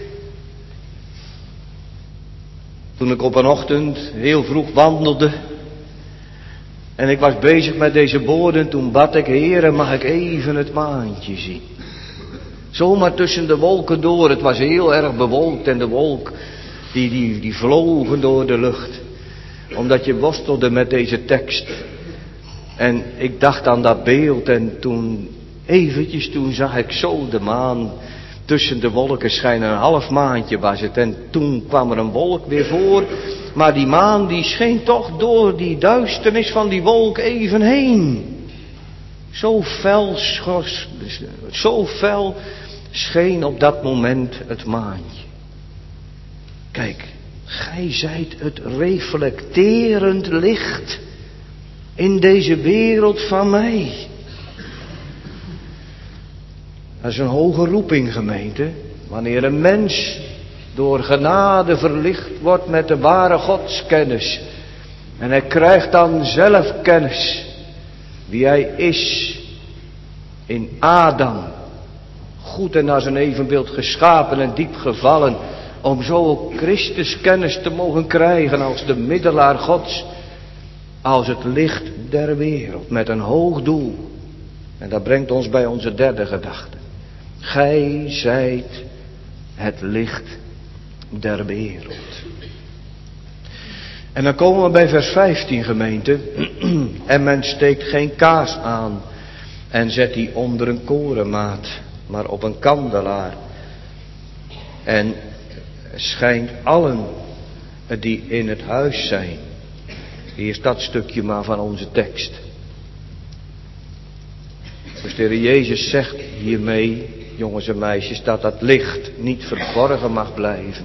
Toen ik op een ochtend heel vroeg wandelde. En ik was bezig met deze woorden. Toen bad ik, Heere, mag ik even het maantje zien. Zomaar tussen de wolken door. Het was heel erg bewolkt. En de wolk die, die, die vlogen door de lucht. Omdat je worstelde met deze tekst. En ik dacht aan dat beeld. En toen eventjes toen zag ik zo de maan tussen de wolken schijnen. Een half maandje was het. En toen kwam er een wolk weer voor. Maar die maan die scheen toch door die duisternis van die wolk even heen. Zo fel, schors, zo fel scheen op dat moment het maantje. Kijk, Gij zijt het reflecterend licht in deze wereld van mij. Dat is een hoge roeping, gemeente. Wanneer een mens door genade verlicht wordt met de ware godskennis. En hij krijgt dan zelf kennis. Wie hij is in Adam. Goed en naar zijn evenbeeld geschapen en diep gevallen. Om zo ook Christus kennis te mogen krijgen als de middelaar Gods. Als het licht der wereld. Met een hoog doel. En dat brengt ons bij onze derde gedachte. Gij zijt het licht der wereld. En dan komen we bij vers vijftien, gemeente. En men steekt geen kaars aan en zet die onder een korenmaat, maar op een kandelaar. En schijnt allen die in het huis zijn. Eerst dat stukje maar van onze tekst. Dus de Heer Jezus zegt hiermee, jongens en meisjes, dat dat licht niet verborgen mag blijven.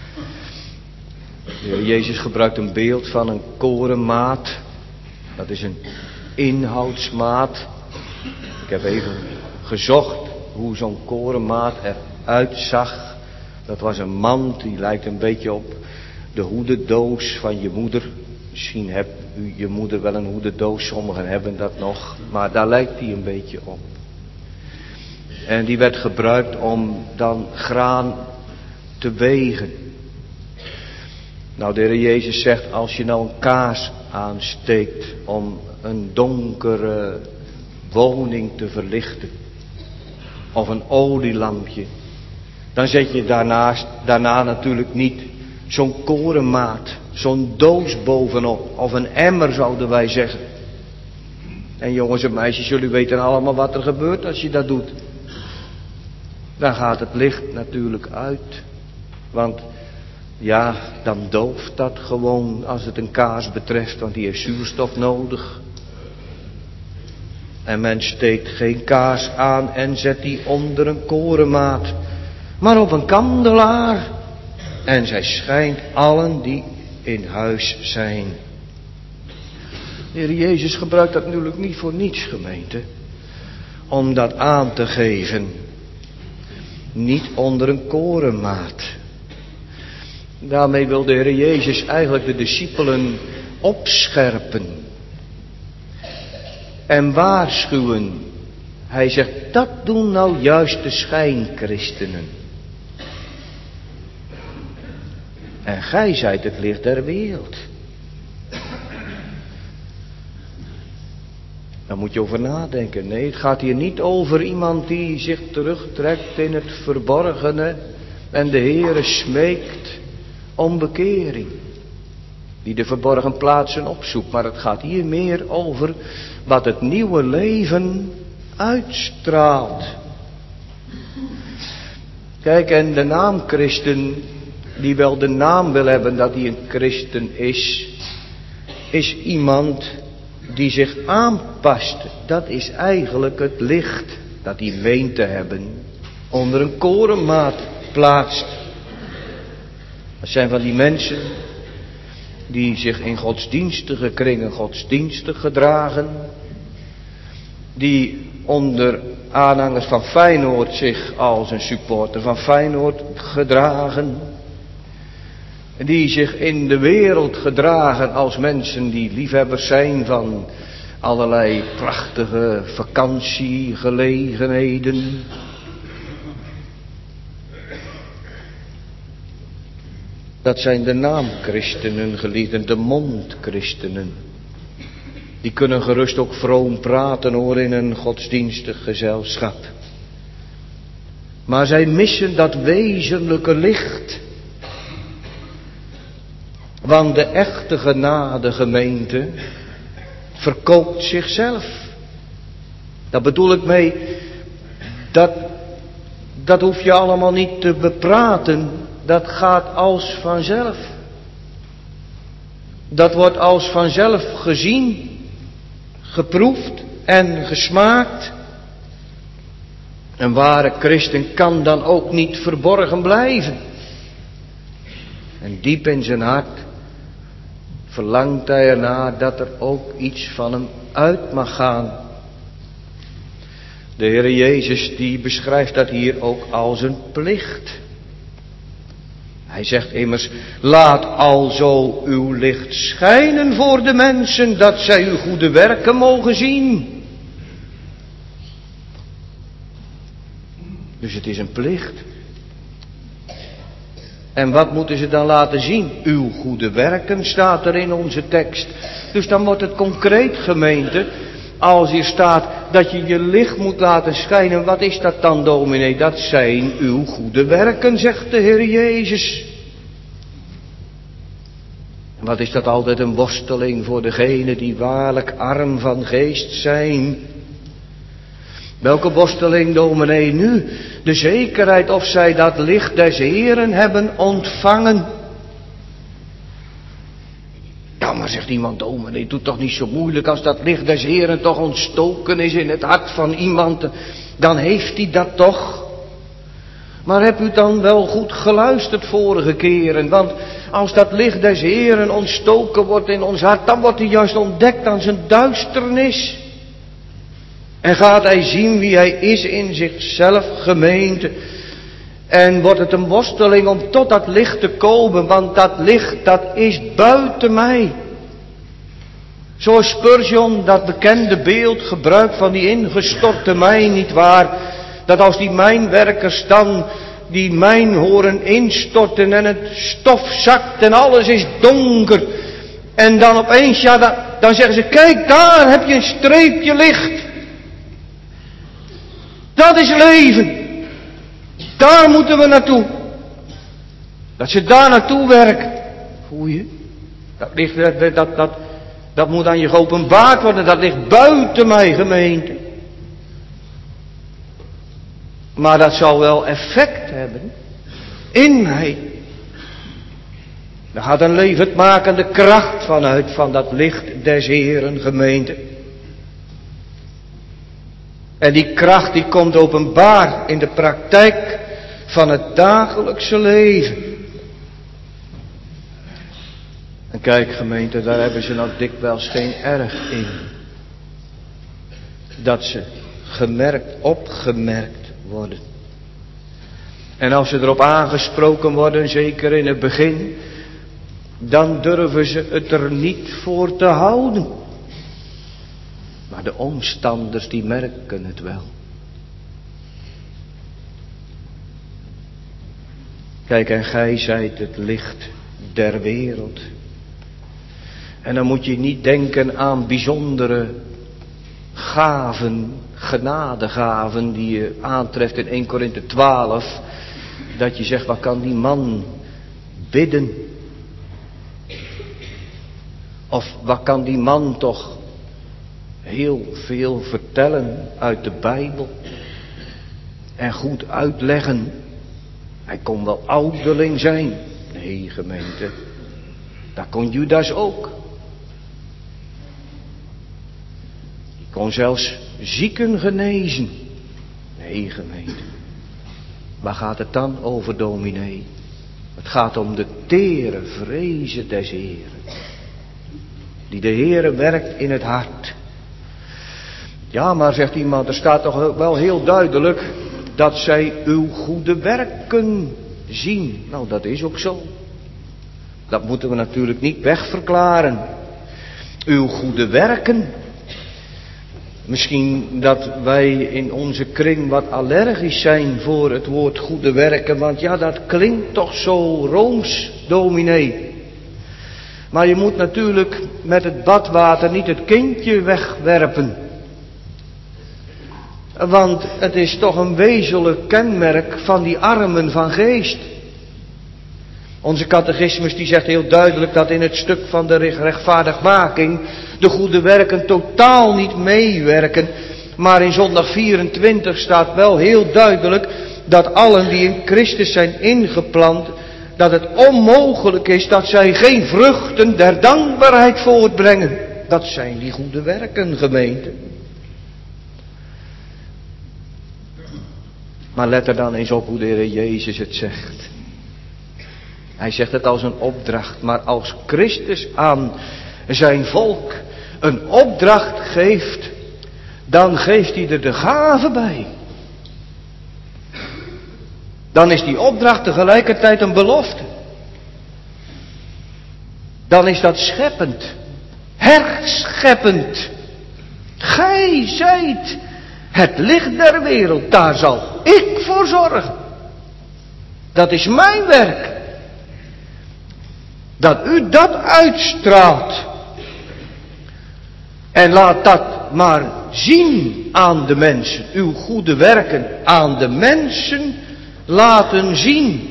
De Heer Jezus gebruikt een beeld van een korenmaat. Dat is een inhoudsmaat. Ik heb even gezocht hoe zo'n korenmaat eruit zag. Dat was een mand, die lijkt een beetje op de hoedendoos van je moeder. Misschien hebt u je moeder wel een hoedendoos, sommigen hebben dat nog. Maar daar lijkt die een beetje op. En die werd gebruikt om dan graan te wegen. Nou, de Heer Jezus zegt, als je nou een kaars aansteekt om een donkere woning te verlichten. Of een olielampje. Dan zet je daarnaast, daarna natuurlijk niet zo'n korenmaat, zo'n doos bovenop. Of een emmer, zouden wij zeggen. En jongens en meisjes, jullie weten allemaal wat er gebeurt als je dat doet. Dan gaat het licht natuurlijk uit. Want ja, dan dooft dat gewoon als het een kaars betreft, want die heeft zuurstof nodig. En men steekt geen kaars aan en zet die onder een korenmaat, maar op een kandelaar. En zij schijnt allen die in huis zijn. De Heer Jezus gebruikt dat natuurlijk niet voor niets, gemeente. Om dat aan te geven. Niet onder een korenmaat. Daarmee wil de Heer Jezus eigenlijk de discipelen opscherpen. En waarschuwen. Hij zegt, dat doen nou juist de schijnchristenen. En gij zijt het licht der wereld. Daar moet je over nadenken. Nee, het gaat hier niet over iemand die zich terugtrekt in het verborgene en de Heere smeekt om bekering. Die de verborgen plaatsen opzoekt. Maar het gaat hier meer over wat het nieuwe leven uitstraalt. Kijk, en de naam christen, die wel de naam wil hebben dat hij een christen is, is iemand die zich aanpast. Dat is eigenlijk het licht dat hij meent te hebben, onder een korenmaat plaatst. Dat zijn van die mensen die zich in godsdienstige kringen godsdienstig gedragen, die onder aanhangers van Feyenoord zich als een supporter van Feyenoord gedragen, die zich in de wereld gedragen als mensen die liefhebbers zijn van allerlei prachtige vakantiegelegenheden. Dat zijn de naamchristenen, geliefden, de mondchristenen. Die kunnen gerust ook vroom praten hoor in een godsdienstig gezelschap. Maar zij missen dat wezenlijke licht. Want de echte genade gemeente verkoopt zichzelf. Daar bedoel ik mee, dat, dat hoef je allemaal niet te bepraten. Dat gaat als vanzelf. Dat wordt als vanzelf gezien, geproefd en gesmaakt. Een ware christen kan dan ook niet verborgen blijven. En diep in zijn hart verlangt hij ernaar dat er ook iets van hem uit mag gaan. De Heer Jezus die beschrijft dat hier ook als een plicht. Hij zegt immers, laat alzo uw licht schijnen voor de mensen, dat zij uw goede werken mogen zien. Dus het is een plicht. En wat moeten ze dan laten zien? Uw goede werken staat er in onze tekst. Dus dan wordt het concreet, gemeente. Als hier staat dat je je licht moet laten schijnen. Wat is dat dan, dominee? Dat zijn uw goede werken, zegt de Heer Jezus. En wat is dat altijd een worsteling voor degenen die waarlijk arm van geest zijn. Welke worsteling, dominee, nu? De zekerheid of zij dat licht des Heeren hebben ontvangen. Ja, maar zegt iemand, dominee, doe toch niet zo moeilijk. Als dat licht des Heeren toch ontstoken is in het hart van iemand, dan heeft hij dat toch. Maar heb u dan wel goed geluisterd vorige keren? Want als dat licht des Heeren ontstoken wordt in ons hart, dan wordt hij juist ontdekt aan zijn duisternis. En gaat hij zien wie hij is in zichzelf, gemeente. En wordt het een worsteling om tot dat licht te komen, want dat licht, dat is buiten mij. Zoals Spurgeon dat bekende beeld gebruikt van die ingestorte mijn, niet waar? Dat als die mijnwerkers dan die mijn horen instorten en het stof zakt en alles is donker. En dan opeens, ja, dan, dan zeggen ze, kijk daar heb je een streepje licht. Dat is leven. Daar moeten we naartoe. Dat ze daar naartoe werken. Voel je? Dat, ligt, dat, dat, dat, dat moet aan je geopenbaard worden. Dat ligt buiten mij, gemeente. Maar dat zal wel effect hebben. In mij. Daar gaat een levendmakende kracht vanuit van dat licht des Heeren, gemeente. En die kracht die komt openbaar in de praktijk van het dagelijkse leven. En kijk, gemeente, daar hebben ze nou dikwijls geen erg in. Dat ze gemerkt, opgemerkt worden. En als ze erop aangesproken worden, zeker in het begin, dan durven ze het er niet voor te houden. Maar de omstanders die merken het wel. Kijk, en gij zijt het licht der wereld. En dan moet je niet denken aan bijzondere gaven, genadegaven die je aantreft in Eerste Korinthe twaalf. Dat je zegt, wat kan die man bidden? Of wat kan die man toch heel veel vertellen uit de Bijbel. En goed uitleggen. Hij kon wel ouderling zijn. Nee, gemeente. Dat kon Judas ook. Die kon zelfs zieken genezen. Nee, gemeente. Waar gaat het dan over, dominee? Het gaat om de tere vrezen des Heeren. Die de Heere werkt in het hart. Ja, maar zegt iemand, er staat toch wel heel duidelijk dat zij uw goede werken zien. Nou, dat is ook zo. Dat moeten we natuurlijk niet wegverklaren. Uw goede werken. Misschien dat wij in onze kring wat allergisch zijn voor het woord goede werken. Want ja, dat klinkt toch zo rooms, dominee. Maar je moet natuurlijk met het badwater niet het kindje wegwerpen. Want het is toch een wezenlijk kenmerk van die armen van geest. Onze catechismus die zegt heel duidelijk dat in het stuk van de rechtvaardigmaking de goede werken totaal niet meewerken. Maar in zondag vierentwintig staat wel heel duidelijk dat allen die in Christus zijn ingeplant, dat het onmogelijk is dat zij geen vruchten der dankbaarheid voortbrengen. Dat zijn die goede werken, gemeente. Maar let er dan eens op hoe de Heer Jezus het zegt. Hij zegt het als een opdracht, maar als Christus aan zijn volk een opdracht geeft, dan geeft hij er de gave bij. Dan is die opdracht tegelijkertijd een belofte. Dan is dat scheppend, herscheppend. Gij zijt het licht der wereld, daar zal ik voor zorgen. Dat is mijn werk. Dat u dat uitstraalt. En laat dat maar zien aan de mensen. Uw goede werken aan de mensen laten zien.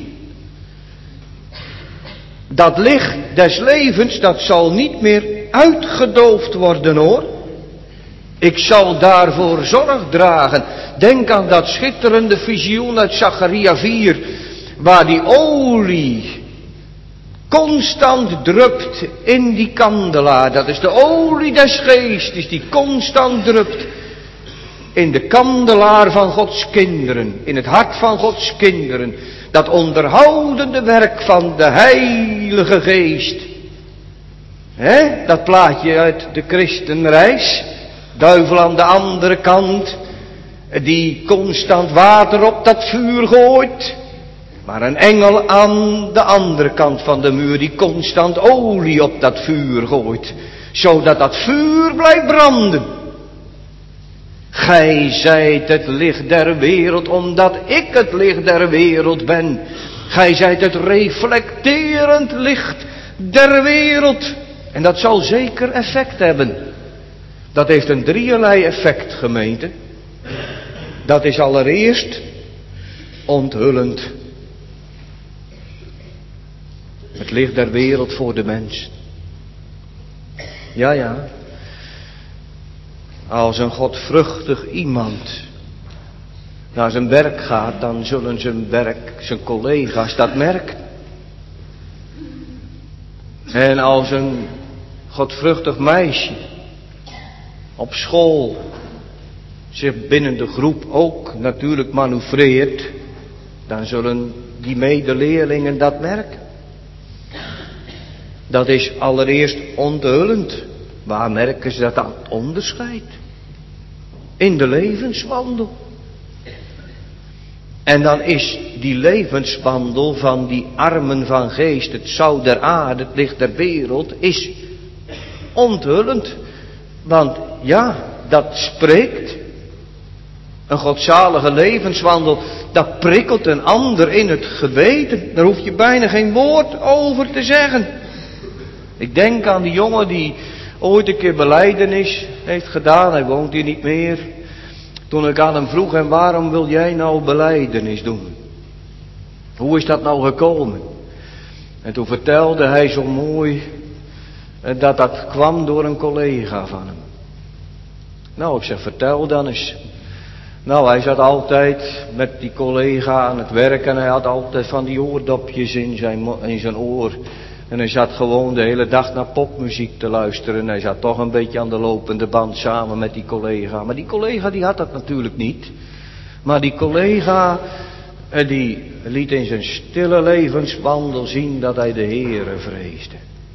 Dat licht des levens, dat zal niet meer uitgedoofd worden hoor. Ik zal daarvoor zorg dragen. Denk aan dat schitterende visioen uit Zacharia vier. Waar die olie constant drupt in die kandelaar. Dat is de olie des geestes die constant drupt in de kandelaar van Gods kinderen. In het hart van Gods kinderen. Dat onderhoudende werk van de Heilige Geest. Hè? Dat plaatje uit de christenreis. Duivel aan de andere kant. Die constant water op dat vuur gooit. Maar een engel aan de andere kant van de muur die constant olie op dat vuur gooit. Zodat dat vuur blijft branden. Gij zijt het licht der wereld, omdat ik het licht der wereld ben. Gij zijt het reflecterend licht der wereld. En dat zal zeker effect hebben. Dat heeft een drieërlei effect, gemeente. Dat is allereerst onthullend. Het licht der wereld voor de mens. Ja, ja. Als een godvruchtig iemand naar zijn werk gaat, dan zullen zijn werk, zijn collega's dat merken. En als een godvruchtig meisje op school zich binnen de groep ook natuurlijk manoeuvreert, dan zullen die medeleerlingen dat merken. Dat is allereerst onthullend. Waar merken ze dat aan? Onderscheid. In de levenswandel. En dan is die levenswandel van die armen van geest, het zout der aarde, het licht der wereld, is onthullend. Want ja, dat spreekt. Een godzalige levenswandel, dat prikkelt een ander in het geweten. Daar hoef je bijna geen woord over te zeggen. Ik denk aan die jongen die ooit een keer belijdenis heeft gedaan. Hij woont hier niet meer. Toen ik aan hem vroeg, en waarom wil jij nou belijdenis doen? Hoe is dat nou gekomen? En toen vertelde hij zo mooi dat dat kwam door een collega van hem. Nou, ik zeg, vertel dan eens. Nou, hij zat altijd met die collega aan het werk en hij had altijd van die oordopjes in zijn, in zijn oor. En hij zat gewoon de hele dag naar popmuziek te luisteren. En hij zat toch een beetje aan de lopende band samen met die collega. Maar die collega die had dat natuurlijk niet. Maar die collega die liet in zijn stille levenswandel zien dat hij de Heere vreesde.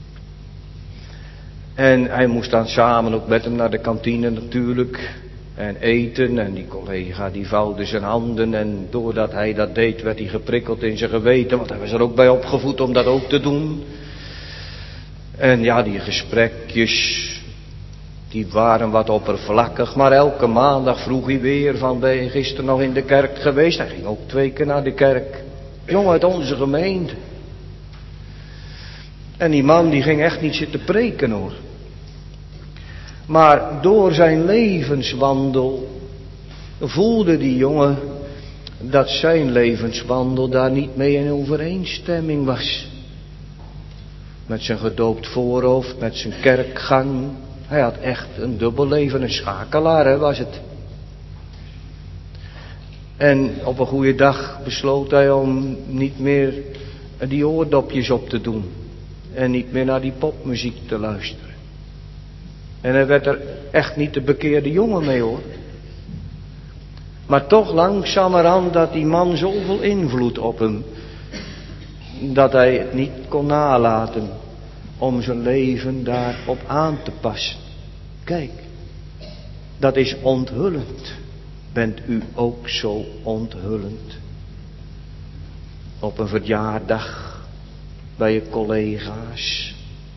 En hij moest dan samen ook met hem naar de kantine natuurlijk. En eten. En die collega die vouwde zijn handen. En doordat hij dat deed werd hij geprikkeld in zijn geweten. Want hij was er ook bij opgevoed om dat ook te doen. En ja, die gesprekjes, die waren wat oppervlakkig. Maar elke maandag vroeg hij weer van, ben je gisteren nog in de kerk geweest? Hij ging ook twee keer naar de kerk. Jong uit onze gemeente. En die man die ging echt niet zitten preken hoor. Maar door zijn levenswandel voelde die jongen dat zijn levenswandel daar niet mee in overeenstemming was. Met zijn gedoopt voorhoofd, met zijn kerkgang. Hij had echt een dubbel leven, een schakelaar hè, was het. En op een goede dag besloot hij om niet meer die oordopjes op te doen. En niet meer naar die popmuziek te luisteren. En hij werd er echt niet de bekeerde jongen mee hoor. Maar toch langzamerhand dat die man zoveel invloed op hem dat hij het niet kon nalaten om zijn leven daarop aan te passen. Kijk, dat is onthullend. Bent u ook zo onthullend? Op een verjaardag bij je collega's.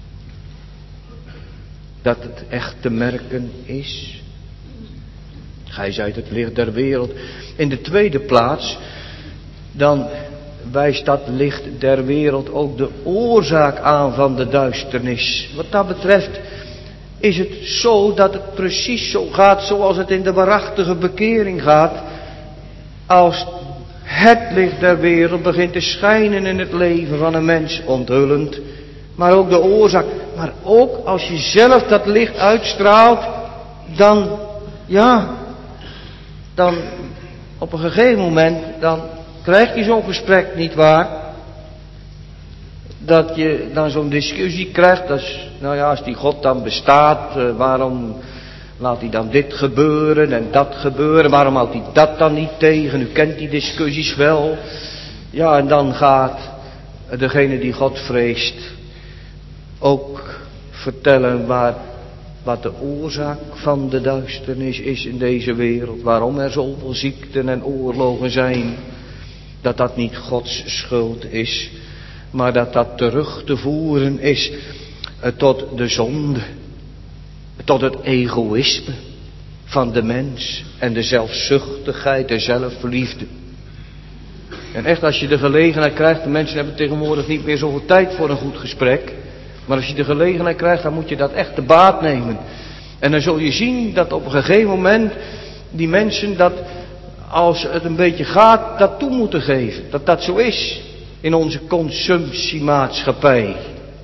Dat het echt te merken is. Gij zijt het licht der wereld. In de tweede plaats, dan wijst dat licht der wereld ook de oorzaak aan van de duisternis. Wat dat betreft is het zo dat het precies zo gaat zoals het in de waarachtige bekering gaat. Als het licht der wereld begint te schijnen in het leven van een mens, onthullend, maar ook de oorzaak. Maar ook als je zelf dat licht uitstraalt, dan, ja, dan op een gegeven moment, dan krijg je zo'n gesprek, niet waar? Dat je dan zo'n discussie krijgt, dat is, nou ja, als die God dan bestaat, uh, waarom laat hij dan dit gebeuren en dat gebeuren, waarom houdt hij dat dan niet tegen? U kent die discussies wel. Ja, en dan gaat degene die God vreest ook vertellen waar, wat de oorzaak van de duisternis is in deze wereld. Waarom er zoveel ziekten en oorlogen zijn. Dat dat niet Gods schuld is, maar dat dat terug te voeren is tot de zonde. Tot het egoïsme van de mens en de zelfzuchtigheid, de zelfliefde. En echt, als je de gelegenheid krijgt, de mensen hebben tegenwoordig niet meer zoveel tijd voor een goed gesprek. Maar als je de gelegenheid krijgt, dan moet je dat echt te baat nemen. En dan zul je zien dat op een gegeven moment die mensen dat, als het een beetje gaat, dat toe moeten geven. Dat dat zo is in onze consumptiemaatschappij.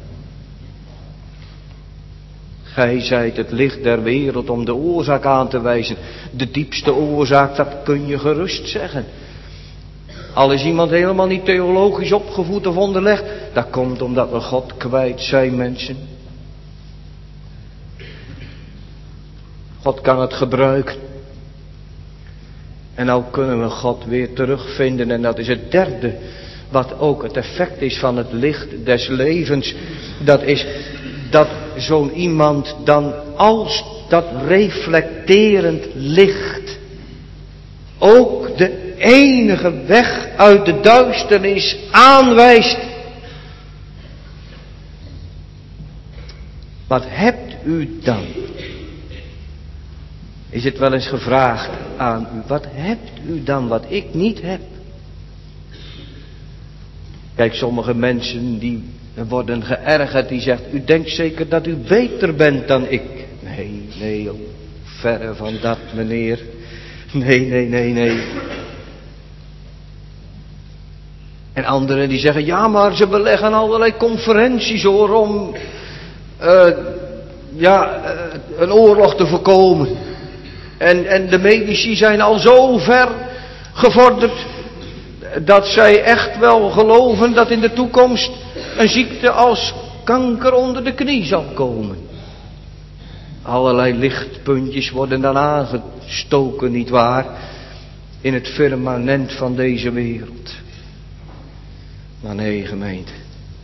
Gij zijt het licht der wereld om de oorzaak aan te wijzen. De diepste oorzaak, dat kun je gerust zeggen. Al is iemand helemaal niet theologisch opgevoed of onderlegd, dat komt omdat we God kwijt zijn, mensen. God kan het gebruiken. En nou kunnen we God weer terugvinden. En dat is het derde, wat ook het effect is van het licht des levens. Dat is dat zo'n iemand dan als dat reflecterend licht ook de enige weg uit de duisternis aanwijst. Wat hebt u dan? Is het wel eens gevraagd aan u, wat hebt u dan wat ik niet heb? Kijk, sommige mensen die worden geërgerd, die zegt, u denkt zeker dat u beter bent dan ik. Nee, nee, oh, verre van dat, meneer. Nee, nee, nee, nee. En anderen die zeggen, ja, maar ze beleggen allerlei conferenties hoor, om uh, ja, uh, een oorlog te voorkomen. En, en de medici zijn al zo ver gevorderd dat zij echt wel geloven dat in de toekomst een ziekte als kanker onder de knie zal komen. Allerlei lichtpuntjes worden dan aangestoken, nietwaar, in het firmament van deze wereld. Maar nee, gemeente.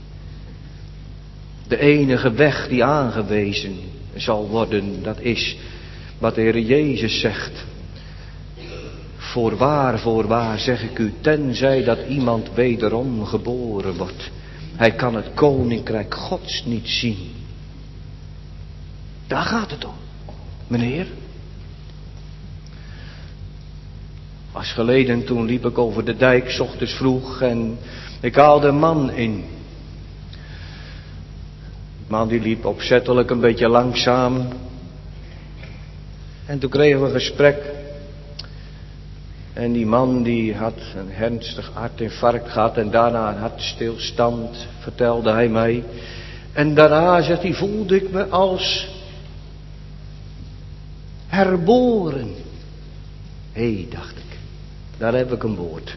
De enige weg die aangewezen zal worden, dat is wat de Heer Jezus zegt. Voorwaar, voorwaar zeg ik u, tenzij dat iemand wederom geboren wordt, hij kan het koninkrijk Gods niet zien. Daar gaat het om, meneer. Pas geleden toen liep ik over de dijk, 's ochtends vroeg, en ik haalde een man in. Die man die liep opzettelijk een beetje langzaam. En toen kregen we een gesprek. En die man die had een ernstig hartinfarct gehad en daarna een hartstilstand, vertelde hij mij. En daarna, zegt hij, voelde ik me als herboren. Hé, hey, dacht ik, daar heb ik een woord.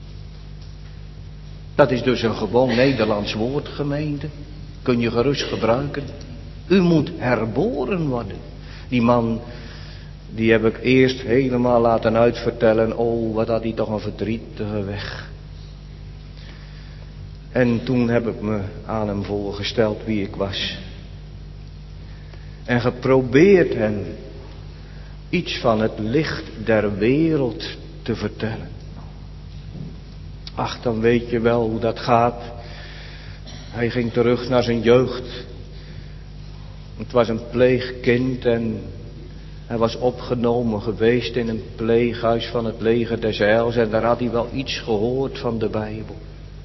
Dat is dus een gewoon Nederlands woord, gemeente. Kun je gerust gebruiken. U moet herboren worden. Die man, die heb ik eerst helemaal laten uitvertellen. Oh, wat had hij toch een verdrietige weg. En toen heb ik me aan hem voorgesteld wie ik was. En geprobeerd hem iets van het licht der wereld te vertellen. Ach, dan weet je wel hoe dat gaat. Hij ging terug naar zijn jeugd. Het was een pleegkind en hij was opgenomen geweest in een pleeghuis van het leger des Heils. En daar had hij wel iets gehoord van de Bijbel.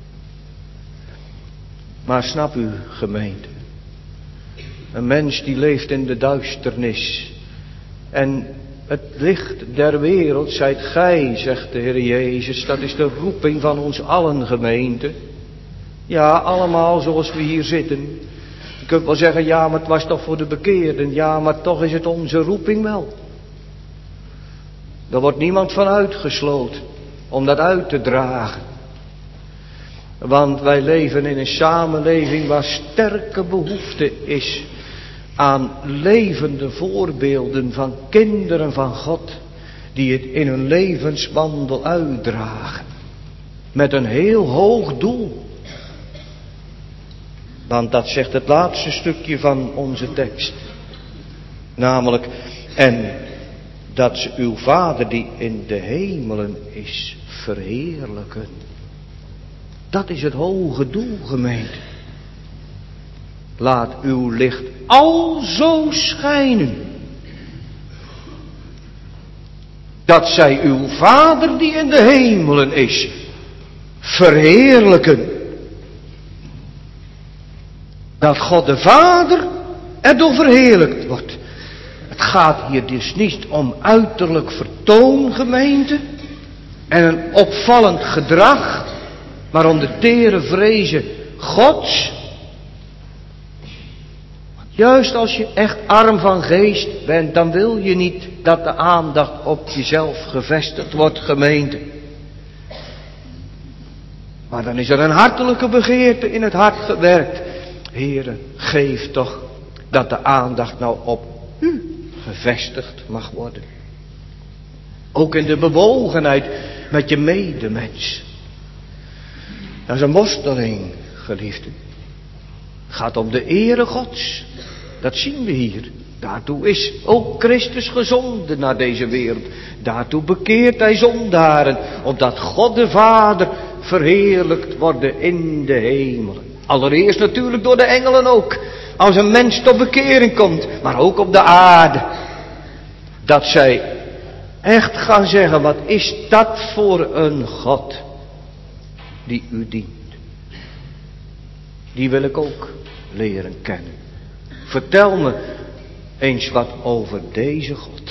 Maar snap u, gemeente, een mens die leeft in de duisternis. En het licht der wereld zijt gij, zegt de Heer Jezus. Dat is de roeping van ons allen, gemeente. Ja, allemaal zoals we hier zitten. Je kunt wel zeggen, ja, maar het was toch voor de bekeerden. Ja, maar toch is het onze roeping wel. Er wordt niemand van uitgesloten om dat uit te dragen. Want wij leven in een samenleving waar sterke behoefte is aan levende voorbeelden van kinderen van God, die het in hun levenswandel uitdragen. Met een heel hoog doel. Want dat zegt het laatste stukje van onze tekst. Namelijk, en dat ze uw Vader die in de hemelen is verheerlijken. Dat is het hoge doel, gemeente. Laat uw licht alzo schijnen, dat zij uw Vader die in de hemelen is verheerlijken. Dat God de Vader erdoor verheerlijkt wordt. Het gaat hier dus niet om uiterlijk vertoon, gemeente, en een opvallend gedrag, maar om de tere vrezen Gods. Juist als je echt arm van geest bent, dan wil je niet dat de aandacht op jezelf gevestigd wordt, gemeente. Maar dan is er een hartelijke begeerte in het hart gewerkt. Heere, geef toch dat de aandacht nou op u gevestigd mag worden. Ook in de bewogenheid met je medemens. Dat is een worsteling, geliefden. Het gaat om de ere Gods. Dat zien we hier. Daartoe is ook Christus gezonden naar deze wereld. Daartoe bekeert hij zondaren. Opdat God de Vader verheerlijkt worden in de hemelen. Allereerst natuurlijk door de engelen ook. Als een mens tot bekering komt. Maar ook op de aarde. Dat zij echt gaan zeggen, wat is dat voor een God die u dient. Die wil ik ook leren kennen. Vertel me eens wat over deze God.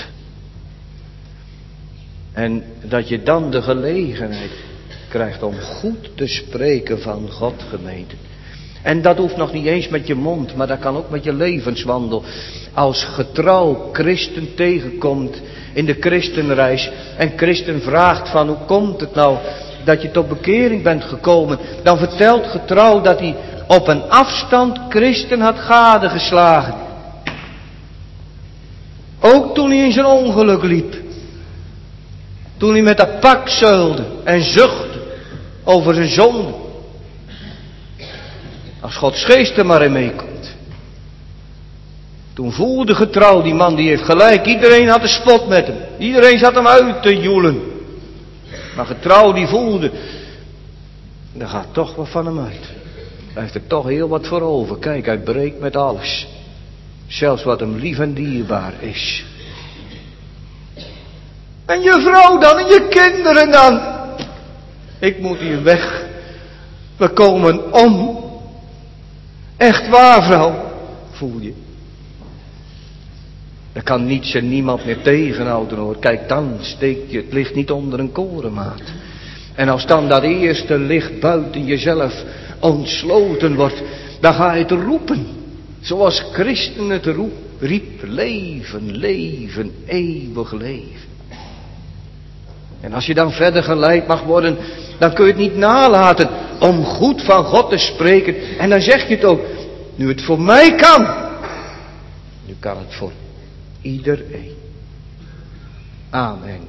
En dat je dan de gelegenheid krijgt om goed te spreken van God, gemeente. En dat hoeft nog niet eens met je mond, maar dat kan ook met je levenswandel. Als getrouw christen tegenkomt in de christenreis en christen vraagt van hoe komt het nou dat je tot bekering bent gekomen, dan vertelt getrouw dat hij op een afstand christen had gadegeslagen. Ook toen hij in zijn ongeluk liep. Toen hij met dat pak zeulde en zuchtte over zijn zonde. Als Gods geest er maar in meekomt. Toen voelde getrouw, die man die heeft gelijk. Iedereen had een spot met hem. Iedereen zat hem uit te joelen. Maar getrouw die voelde, er gaat toch wat van hem uit. Hij heeft er toch heel wat voor over. Kijk, hij breekt met alles. Zelfs wat hem lief en dierbaar is. En je vrouw dan, en je kinderen dan. Ik moet hier weg. We komen om. Echt waar, vrouw. Voel je. Er kan niets en niemand meer tegenhouden, hoor. Kijk, dan steekt je het licht niet onder een korenmaat. En als dan dat eerste licht buiten jezelf ontsloten wordt, dan ga je het roepen. Zoals Christen het roep, riep, leven, leven, eeuwig leven. En als je dan verder geleid mag worden, dan kun je het niet nalaten om goed van God te spreken. En dan zeg je het ook, nu het voor mij kan, nu kan het voor iedereen. Amen.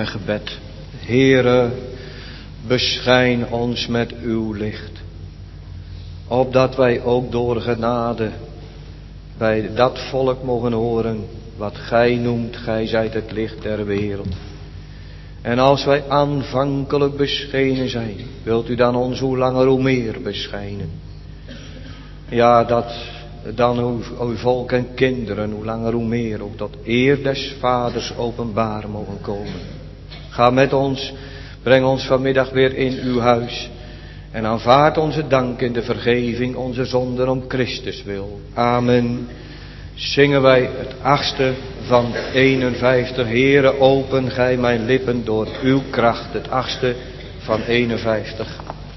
en gebed. Heere, beschijn ons met uw licht, opdat wij ook door genade bij dat volk mogen horen wat gij noemt, gij zijt het licht der wereld. En als wij aanvankelijk beschenen zijn, wilt u dan ons hoe langer hoe meer beschijnen. Ja, dat dan uw, uw volk en kinderen hoe langer hoe meer ook tot eer des Vaders openbaar mogen komen. Ga met ons, breng ons vanmiddag weer in uw huis en aanvaard onze dank in de vergeving onze zonden om Christus wil. Amen. Zingen wij het achtste van eenenvijftig. Heere, open gij mijn lippen door uw kracht. Het achtste van eenenvijftig.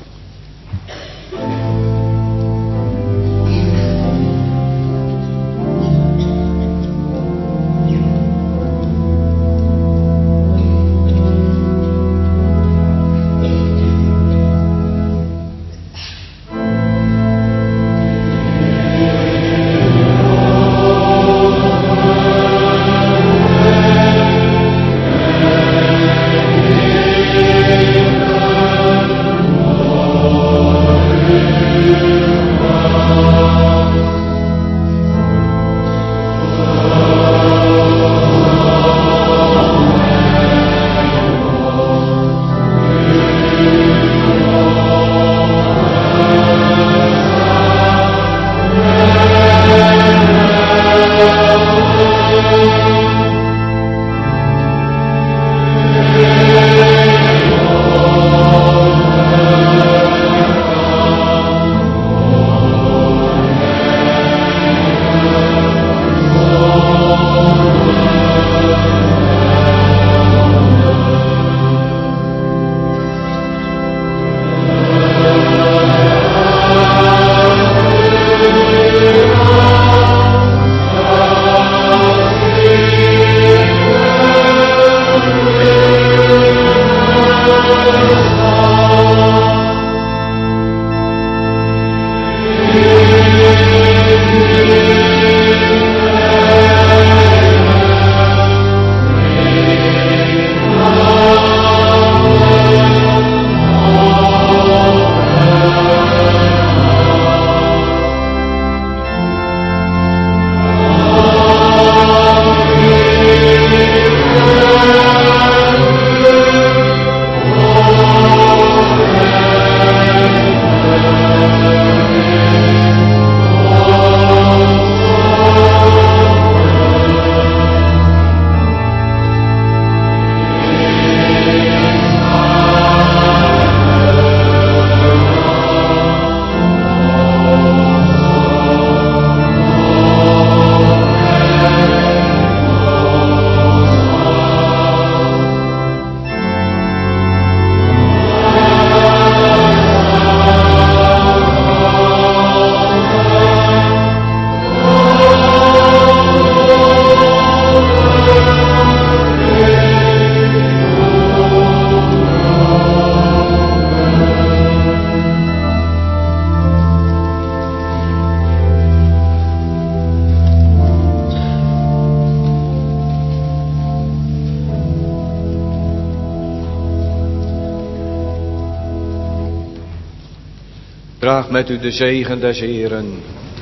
Draag met u de zegen des Heeren.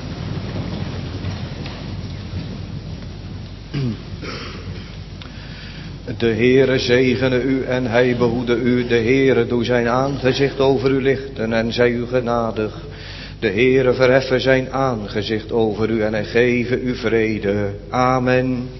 De Heere zegene u en hij behoede u. De Heere doe zijn aangezicht over u lichten en zij u genadig. De Heere verheffen zijn aangezicht over u en hij geven u vrede. Amen.